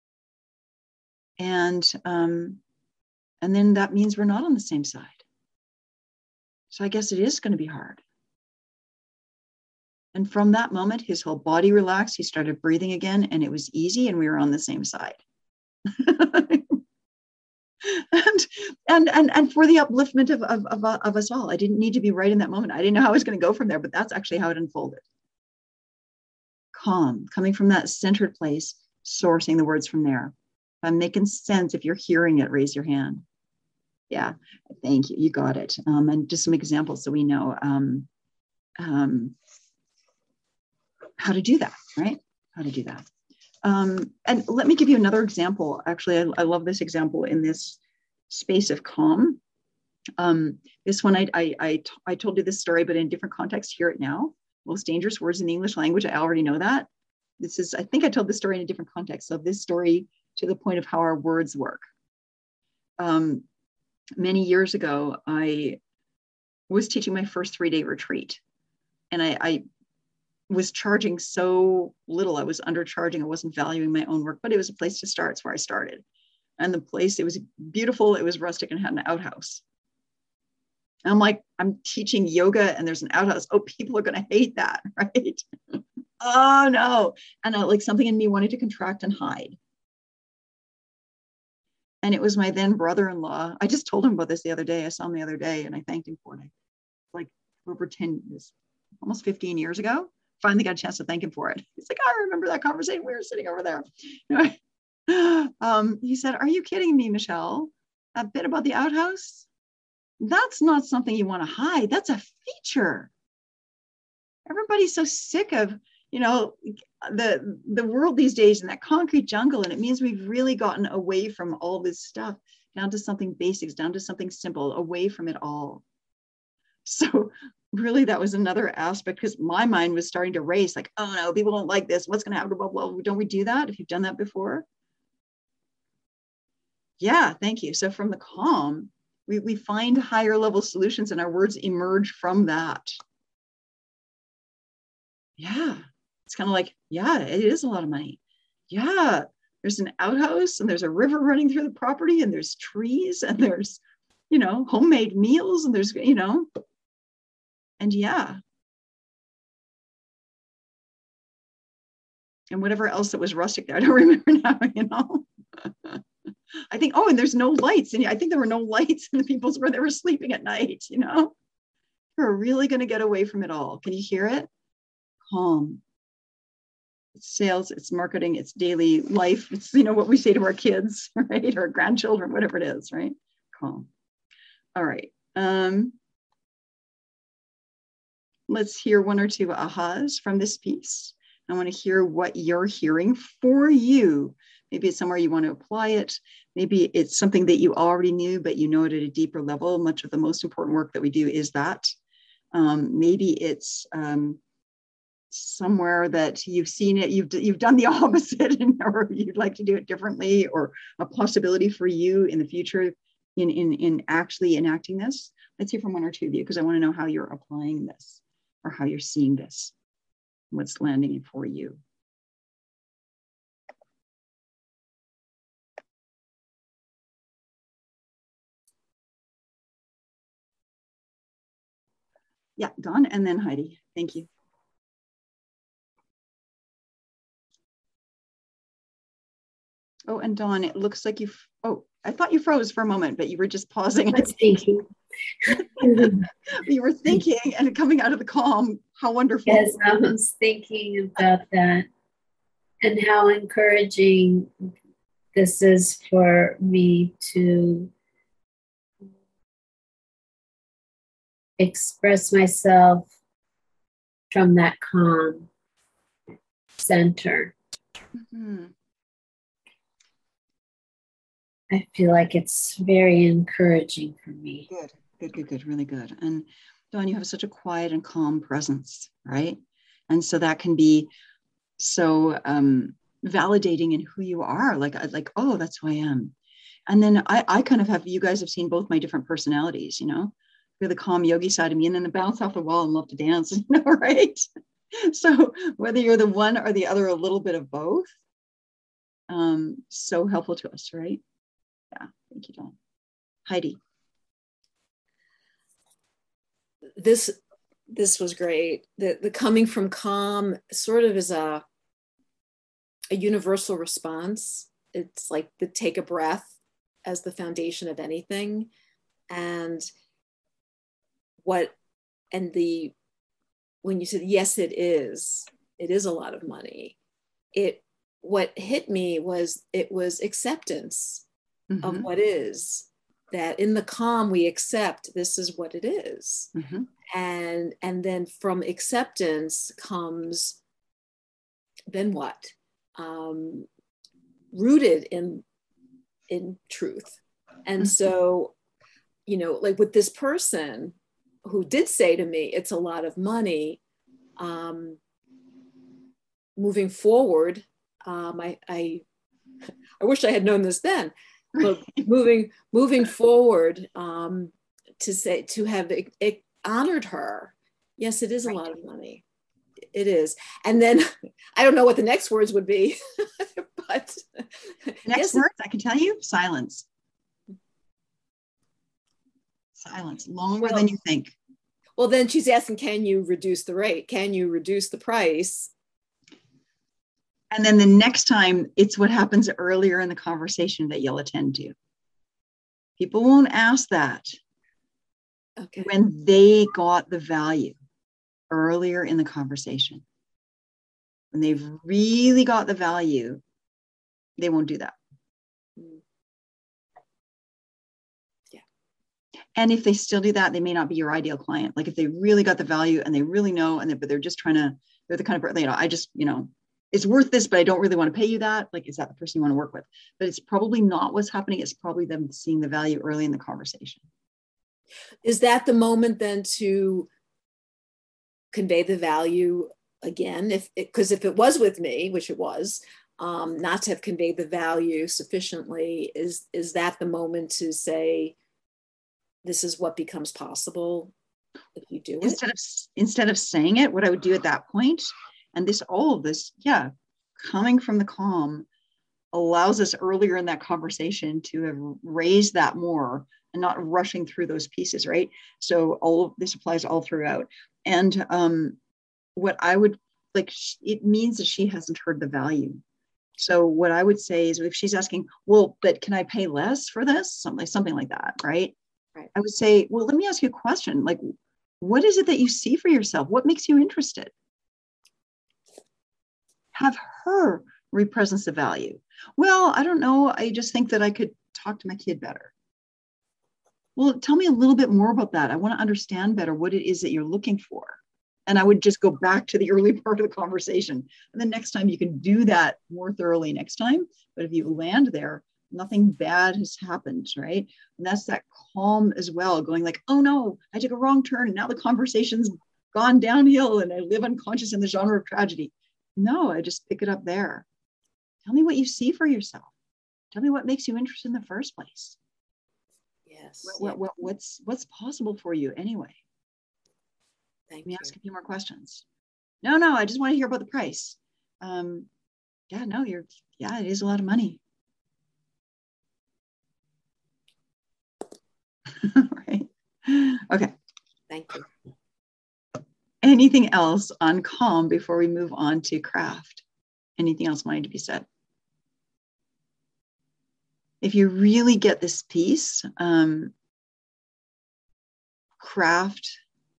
And, um, and then that means we're not on the same side. So I guess it is going to be hard. And from that moment, his whole body relaxed. He started breathing again, and it was easy, and we were on the same side. and, and and and for the upliftment of, of, of, of us all. I didn't need to be right in that moment. I didn't know how I was going to go from there, but that's actually how it unfolded. Calm, coming from that centered place, sourcing the words from there. If I'm making sense, if you're hearing it, raise your hand. Yeah, thank you. You got it. Um, and just some examples so we know. Um, um, how to do that, right? How to do that. Um, and let me give you another example. Actually, I, I love this example in this space of calm. Um, this one, I, I, I, I told you this story, but in a different context, hear it now. Most dangerous words in the English language. I already know that. This is, I think I told this story in a different context. So this story to the point of how our words work. Um, many years ago, I was teaching my first three-day retreat. And I, I was charging so little. I was undercharging. I wasn't valuing my own work, but it was a place to start. It's where I started. And the place, it was beautiful. It was rustic and had an outhouse. And I'm like, I'm teaching yoga and there's an outhouse. Oh, people are going to hate that, right? Oh no. And I, like something in me wanted to contract and hide. And it was my then brother-in-law. I just told him about this the other day. I saw him the other day and I thanked him for it. Like over ten years, almost fifteen years ago, finally got a chance to thank him for it. He's like, I remember that conversation. We were sitting over there. You know, um, he said, are you kidding me, Michelle? That bit about the outhouse? That's not something you want to hide. That's a feature. Everybody's so sick of, you know, the, the world these days in that concrete jungle. And it means we've really gotten away from all this stuff down to something basics, down to something simple, away from it all. So really that was another aspect because my mind was starting to race like, oh no, people don't like this. What's going to happen? Blah, blah, blah. Don't we do that? If you've done that before? Yeah, thank you. So from the calm, we, we find higher level solutions and our words emerge from that. Yeah, it's kind of like, yeah, it is a lot of money. Yeah, there's an outhouse and there's a river running through the property and there's trees and there's, you know, homemade meals and there's, you know, and yeah. And whatever else that was rustic there, I don't remember now, you know. I think, oh, and there's no lights. And I think there were no lights in the people's where they were sleeping at night, you know. We're really going to get away from it all. Can you hear it? Calm. It's sales, it's marketing, it's daily life. It's, you know, what we say to our kids, right? Or grandchildren, whatever it is, right? Calm. All right. Um, let's hear one or two ahas from this piece. I want to hear what you're hearing for you. Maybe it's somewhere you want to apply it. Maybe it's something that you already knew, but you know it at a deeper level. Much of the most important work that we do is that. Um, maybe it's um, somewhere that you've seen it, you've, you've done the opposite, and, or you'd like to do it differently, or a possibility for you in the future in, in, in actually enacting this. Let's hear from one or two of you, because I want to know how you're applying this or how you're seeing this, what's landing for you. Yeah, Dawn, and then Heidi. Thank you. Oh, and Dawn, it looks like you, oh, I thought you froze for a moment, but you were just pausing. I was thinking. You were thinking and coming out of the calm. How wonderful. Yes, I was thinking about that and how encouraging this is for me to express myself from that calm center. Mm-hmm. I feel like it's very encouraging for me. Good, good, good, good, really good. And Dawn, you have such a quiet and calm presence, right? And so that can be so um, validating in who you are. Like, like, oh, that's who I am. And then I, I kind of have, you guys have seen both my different personalities, you know, you're the calm yogi side of me, and then the bounce off the wall and love to dance, you know, right? So whether you're the one or the other, a little bit of both, um, so helpful to us, right? Yeah, thank you, Dawn. Heidi. This this was great. The the coming from calm sort of is a a universal response. It's like the take a breath as the foundation of anything. And what and the when you said yes, it is, it is a lot of money. It what hit me was it was acceptance. Mm-hmm. Of what is, that in the calm we accept this is what it is. Mm-hmm. and and then from acceptance comes then what, um, rooted in in truth. And mm-hmm. so, you know, like with this person who did say to me it's a lot of money, um, moving forward, um, I, I I wish I had known this then. But moving moving forward, um, to say to have it, it honored her. Yes, it is a lot of money. It is. And then I don't know what the next words would be, but next yes, words I can tell you: silence. Silence, longer Well- than you think. Well, then she's asking, can you reduce the rate? Can you reduce the price? And then the next time, it's what happens earlier in the conversation that you'll attend to. People won't ask that Okay. when they got the value earlier in the conversation. When they've really got the value, they won't do that. Mm. Yeah. And if they still do that, they may not be your ideal client. Like if they really got the value and they really know, and they, but they're just trying to, they're the kind of person, you know, I just, you know, it's worth this, but I don't really want to pay you that. Like, is that the person you want to work with? But it's probably not what's happening. It's probably them seeing the value early in the conversation. Is that the moment then to convey the value again? If because if it was with me, which it was, um, not to have conveyed the value sufficiently, is is that the moment to say, this is what becomes possible if you do it? Instead of instead of saying it, what I would do at that point, and this all of this, yeah, coming from the calm allows us earlier in that conversation to have raised that more and not rushing through those pieces, right? So all of this applies all throughout. And um, what I would like, it means that she hasn't heard the value. So what I would say is if she's asking, well, but can I pay less for this? Something, something like that, right? Right. I would say, well, let me ask you a question. Like, what is it that you see for yourself? What makes you interested? Have her represent the value. Well, I don't know. I just think that I could talk to my kid better. Well, tell me a little bit more about that. I want to understand better what it is that you're looking for. And I would just go back to the early part of the conversation. And then next time you can do that more thoroughly next time. But if you land there, nothing bad has happened, right? And that's that calm as well, going like, oh no, I took a wrong turn and now the conversation's gone downhill and I live unconscious in the genre of tragedy. No, I just pick it up there. Tell me what you see for yourself. Tell me what makes you interested in the first place. Yes. What, what, what, what's what's possible for you anyway? Thank Let me you. ask a few more questions. No, no, I just want to hear about the price. Um, yeah, no, you're, yeah, it is a lot of money. Right. Okay. Thank you. Anything else on calm before we move on to craft? Anything else wanting to be said? If you really get this piece, um, craft,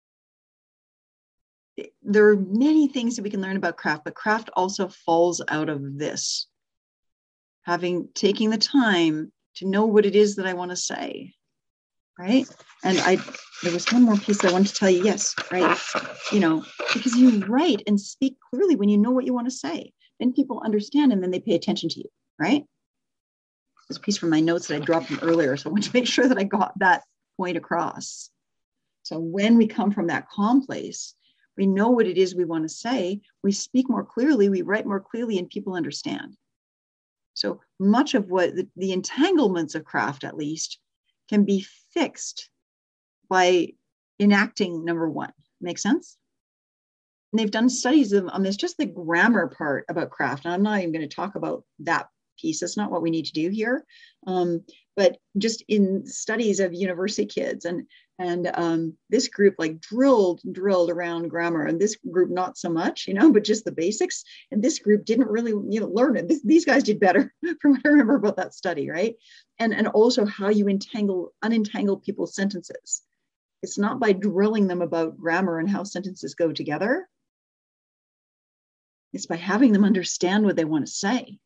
there are many things that we can learn about craft, but craft also falls out of this. Having, taking the time to know what it is that I want to say, right? And I, there was one more piece I wanted to tell you. Yes, right. You know, because you write and speak clearly when you know what you want to say, then people understand and then they pay attention to you, right? There's a piece from my notes that I dropped from earlier, so I want to make sure that I got that point across. So when we come from that calm place, we know what it is we want to say, we speak more clearly, we write more clearly, and people understand. So much of what the, the entanglements of craft, at least, can be fixed by enacting number one. Make sense? And they've done studies of, on this, just the grammar part about craft. And I'm not even going to talk about that piece. That's not what we need to do here. Um, but just in studies of university kids, and and um, this group like drilled drilled around grammar, and this group not so much, you know, but just the basics. And this group didn't really, you know, learn it. This, these guys did better, from what I remember about that study, right? And and also how you entangle unentangle people's sentences. It's not by drilling them about grammar and how sentences go together. It's by having them understand what they want to say.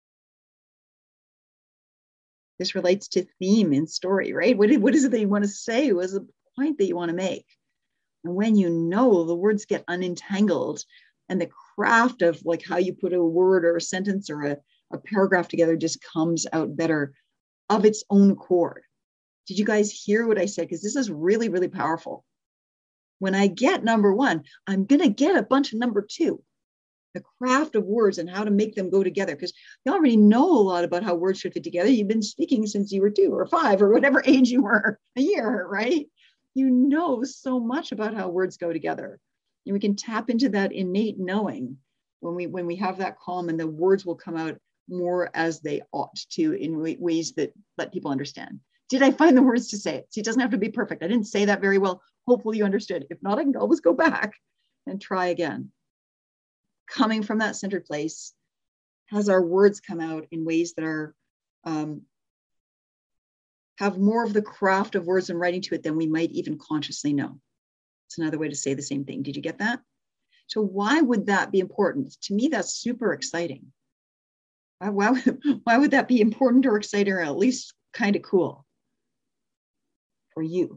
This relates to theme in story, right? What, what is it that you want to say? What is the point that you want to make? And when you know, the words get unentangled, and the craft of like how you put a word or a sentence or a, a paragraph together just comes out better of its own accord. Did you guys hear what I said? Because this is really, really powerful. When I get number one, I'm going to get a bunch of number two. The craft of words and how to make them go together, because you already know a lot about how words should fit together. You've been speaking since you were two or five or whatever age you were, a year, right? You know so much about how words go together, and we can tap into that innate knowing when we when we have that calm, and the words will come out more as they ought to in ways that let people understand. Did I find the words to say it? See, it doesn't have to be perfect. I didn't say that very well. Hopefully you understood. If not, I can always go back and try again. Coming from that centered place, has our words come out in ways that are um, have more of the craft of words and writing to it than we might even consciously know. It's another way to say the same thing. Did you get that? So why would that be important? To me, that's super exciting. Why, why, would, why would that be important or exciting, or at least kind of cool for you?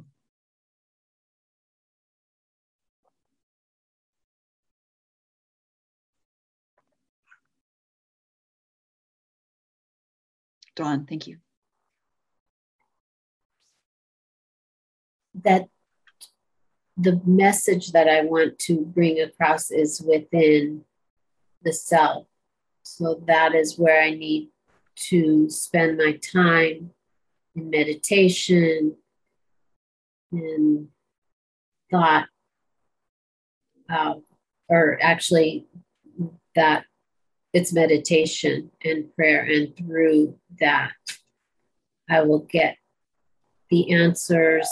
Dawn, thank you. That the message that I want to bring across is within the self. So that is where I need to spend my time in meditation and thought, uh, or actually that it's meditation and prayer, and through that I will get the answers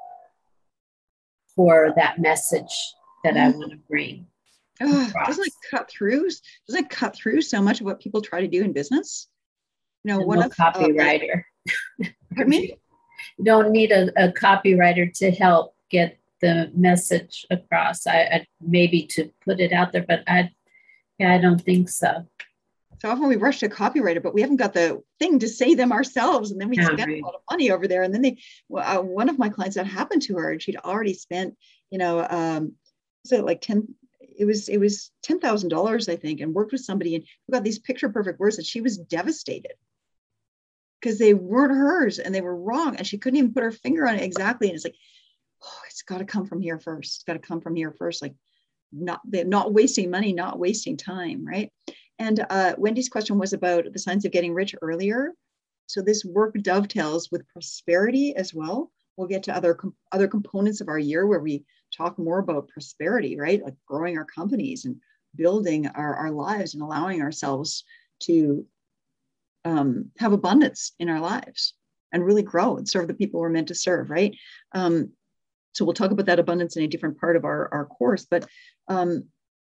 for that message that I want to bring. Oh, doesn't it cut through? Doesn't it cut through so much of what people try to do in business? You know, I'm one no of copywriter. Uh, pardon me? You don't need a, a copywriter to help get the message across. I, I maybe to put it out there, but I, yeah, I don't think so. So often we rush to copywriter, but we haven't got the thing to say them ourselves, and then we Yeah, spend right. a lot of money over there. And then they, well, uh, one of my clients, that happened to her, and she'd already spent, you know, um, so like ten. It was it was ten thousand dollars, I think, and worked with somebody and who got these picture perfect words, and she was devastated because they weren't hers and they were wrong, and she couldn't even put her finger on it exactly. And it's like, oh, it's got to come from here first. It's got to come from here first. Like, not not wasting money, not wasting time, right? And uh, Wendy's question was about the signs of getting rich earlier. So this work dovetails with prosperity as well. We'll get to other com- other components of our year where we talk more about prosperity, right? Like growing our companies and building our, our lives and allowing ourselves to um, have abundance in our lives and really grow and serve the people we're meant to serve, right? Um, so we'll talk about that abundance in a different part of our, our course. But um,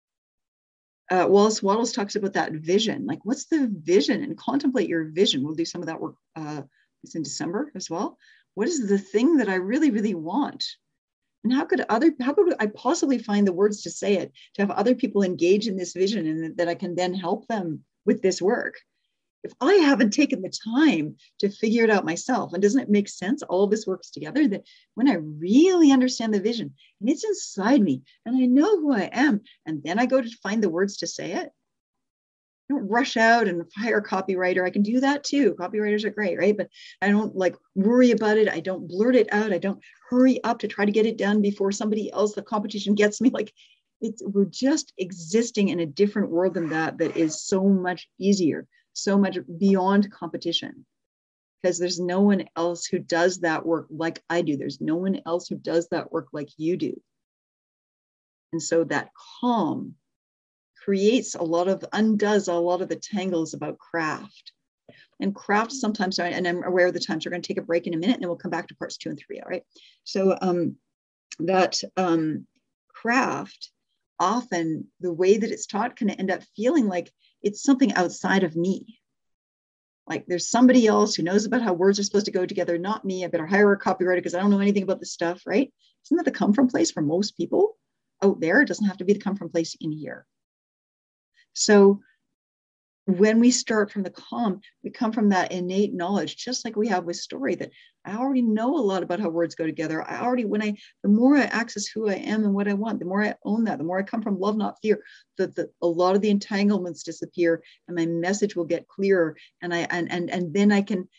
uh, Wallace Wattles talks about that vision. Like, what's the vision? And contemplate your vision. We'll do some of that work. Uh, it's in December as well. What is the thing that I really, really want? And how could other, how could I possibly find the words to say it, to have other people engage in this vision, and that I can then help them with this work? If I haven't taken the time to figure it out myself, and doesn't it make sense? All of this works together, that when I really understand the vision and it's inside me and I know who I am, and then I go to find the words to say it, I don't rush out and hire a copywriter. I can do that too. Copywriters are great, right? But I don't like worry about it. I don't blurt it out. I don't hurry up to try to get it done before somebody else, the competition, gets me. Like, it's, we're just existing in a different world than that, that is so much easier, so much beyond competition, because there's no one else who does that work like I do. There's no one else who does that work like you do. And so that calm creates a lot of, undoes a lot of the tangles about craft. And craft sometimes, and I'm aware of the times, we're going to take a break in a minute and then we'll come back to parts two and three, all right? So um, that um, craft, often the way that it's taught can end up feeling like it's something outside of me. Like there's somebody else who knows about how words are supposed to go together, not me. I better hire a copywriter because I don't know anything about this stuff, right? Isn't that the come from place for most people out there? It doesn't have to be the come from place in here. So when we start from the calm, we come from that innate knowledge, just like we have with story, that I already know a lot about how words go together. I already, when I, the more I access who I am and what I want, the more I own that, the more I come from love, not fear, that the, a lot of the entanglements disappear and my message will get clearer. And I, and, and, and then I can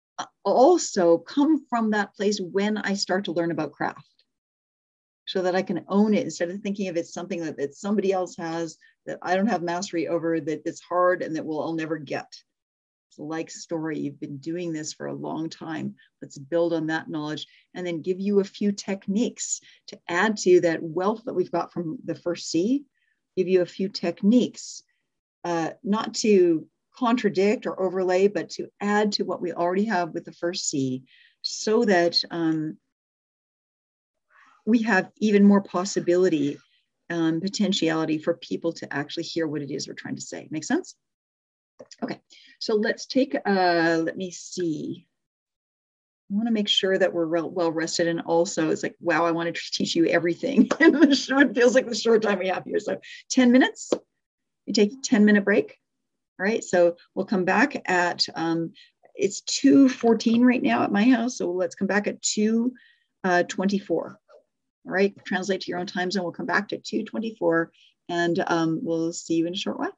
also come from that place when I start to learn about craft, so that I can own it instead of thinking of it something that, that somebody else has that I don't have mastery over, that it's hard and that will I'll never get. It's like story. You've been doing this for a long time. Let's build on that knowledge and then give you a few techniques to add to that wealth that we've got from the first C. Give you a few techniques, uh, not to contradict or overlay, but to add to what we already have with the first C, so that um, we have even more possibility, um, potentiality for people to actually hear what it is we're trying to say. Make sense? Okay, so let's take, uh, let me see. I want to make sure that we're well rested. And also it's like, wow, I want to teach you everything. And it feels like the short time we have here. So ten minutes, you take a ten minute break. All right, so we'll come back at, um, it's two fourteen right now at my house. So let's come back at two twenty-four. All right, translate to your own time zone. We'll come back to two twenty-four and um, we'll see you in a short while.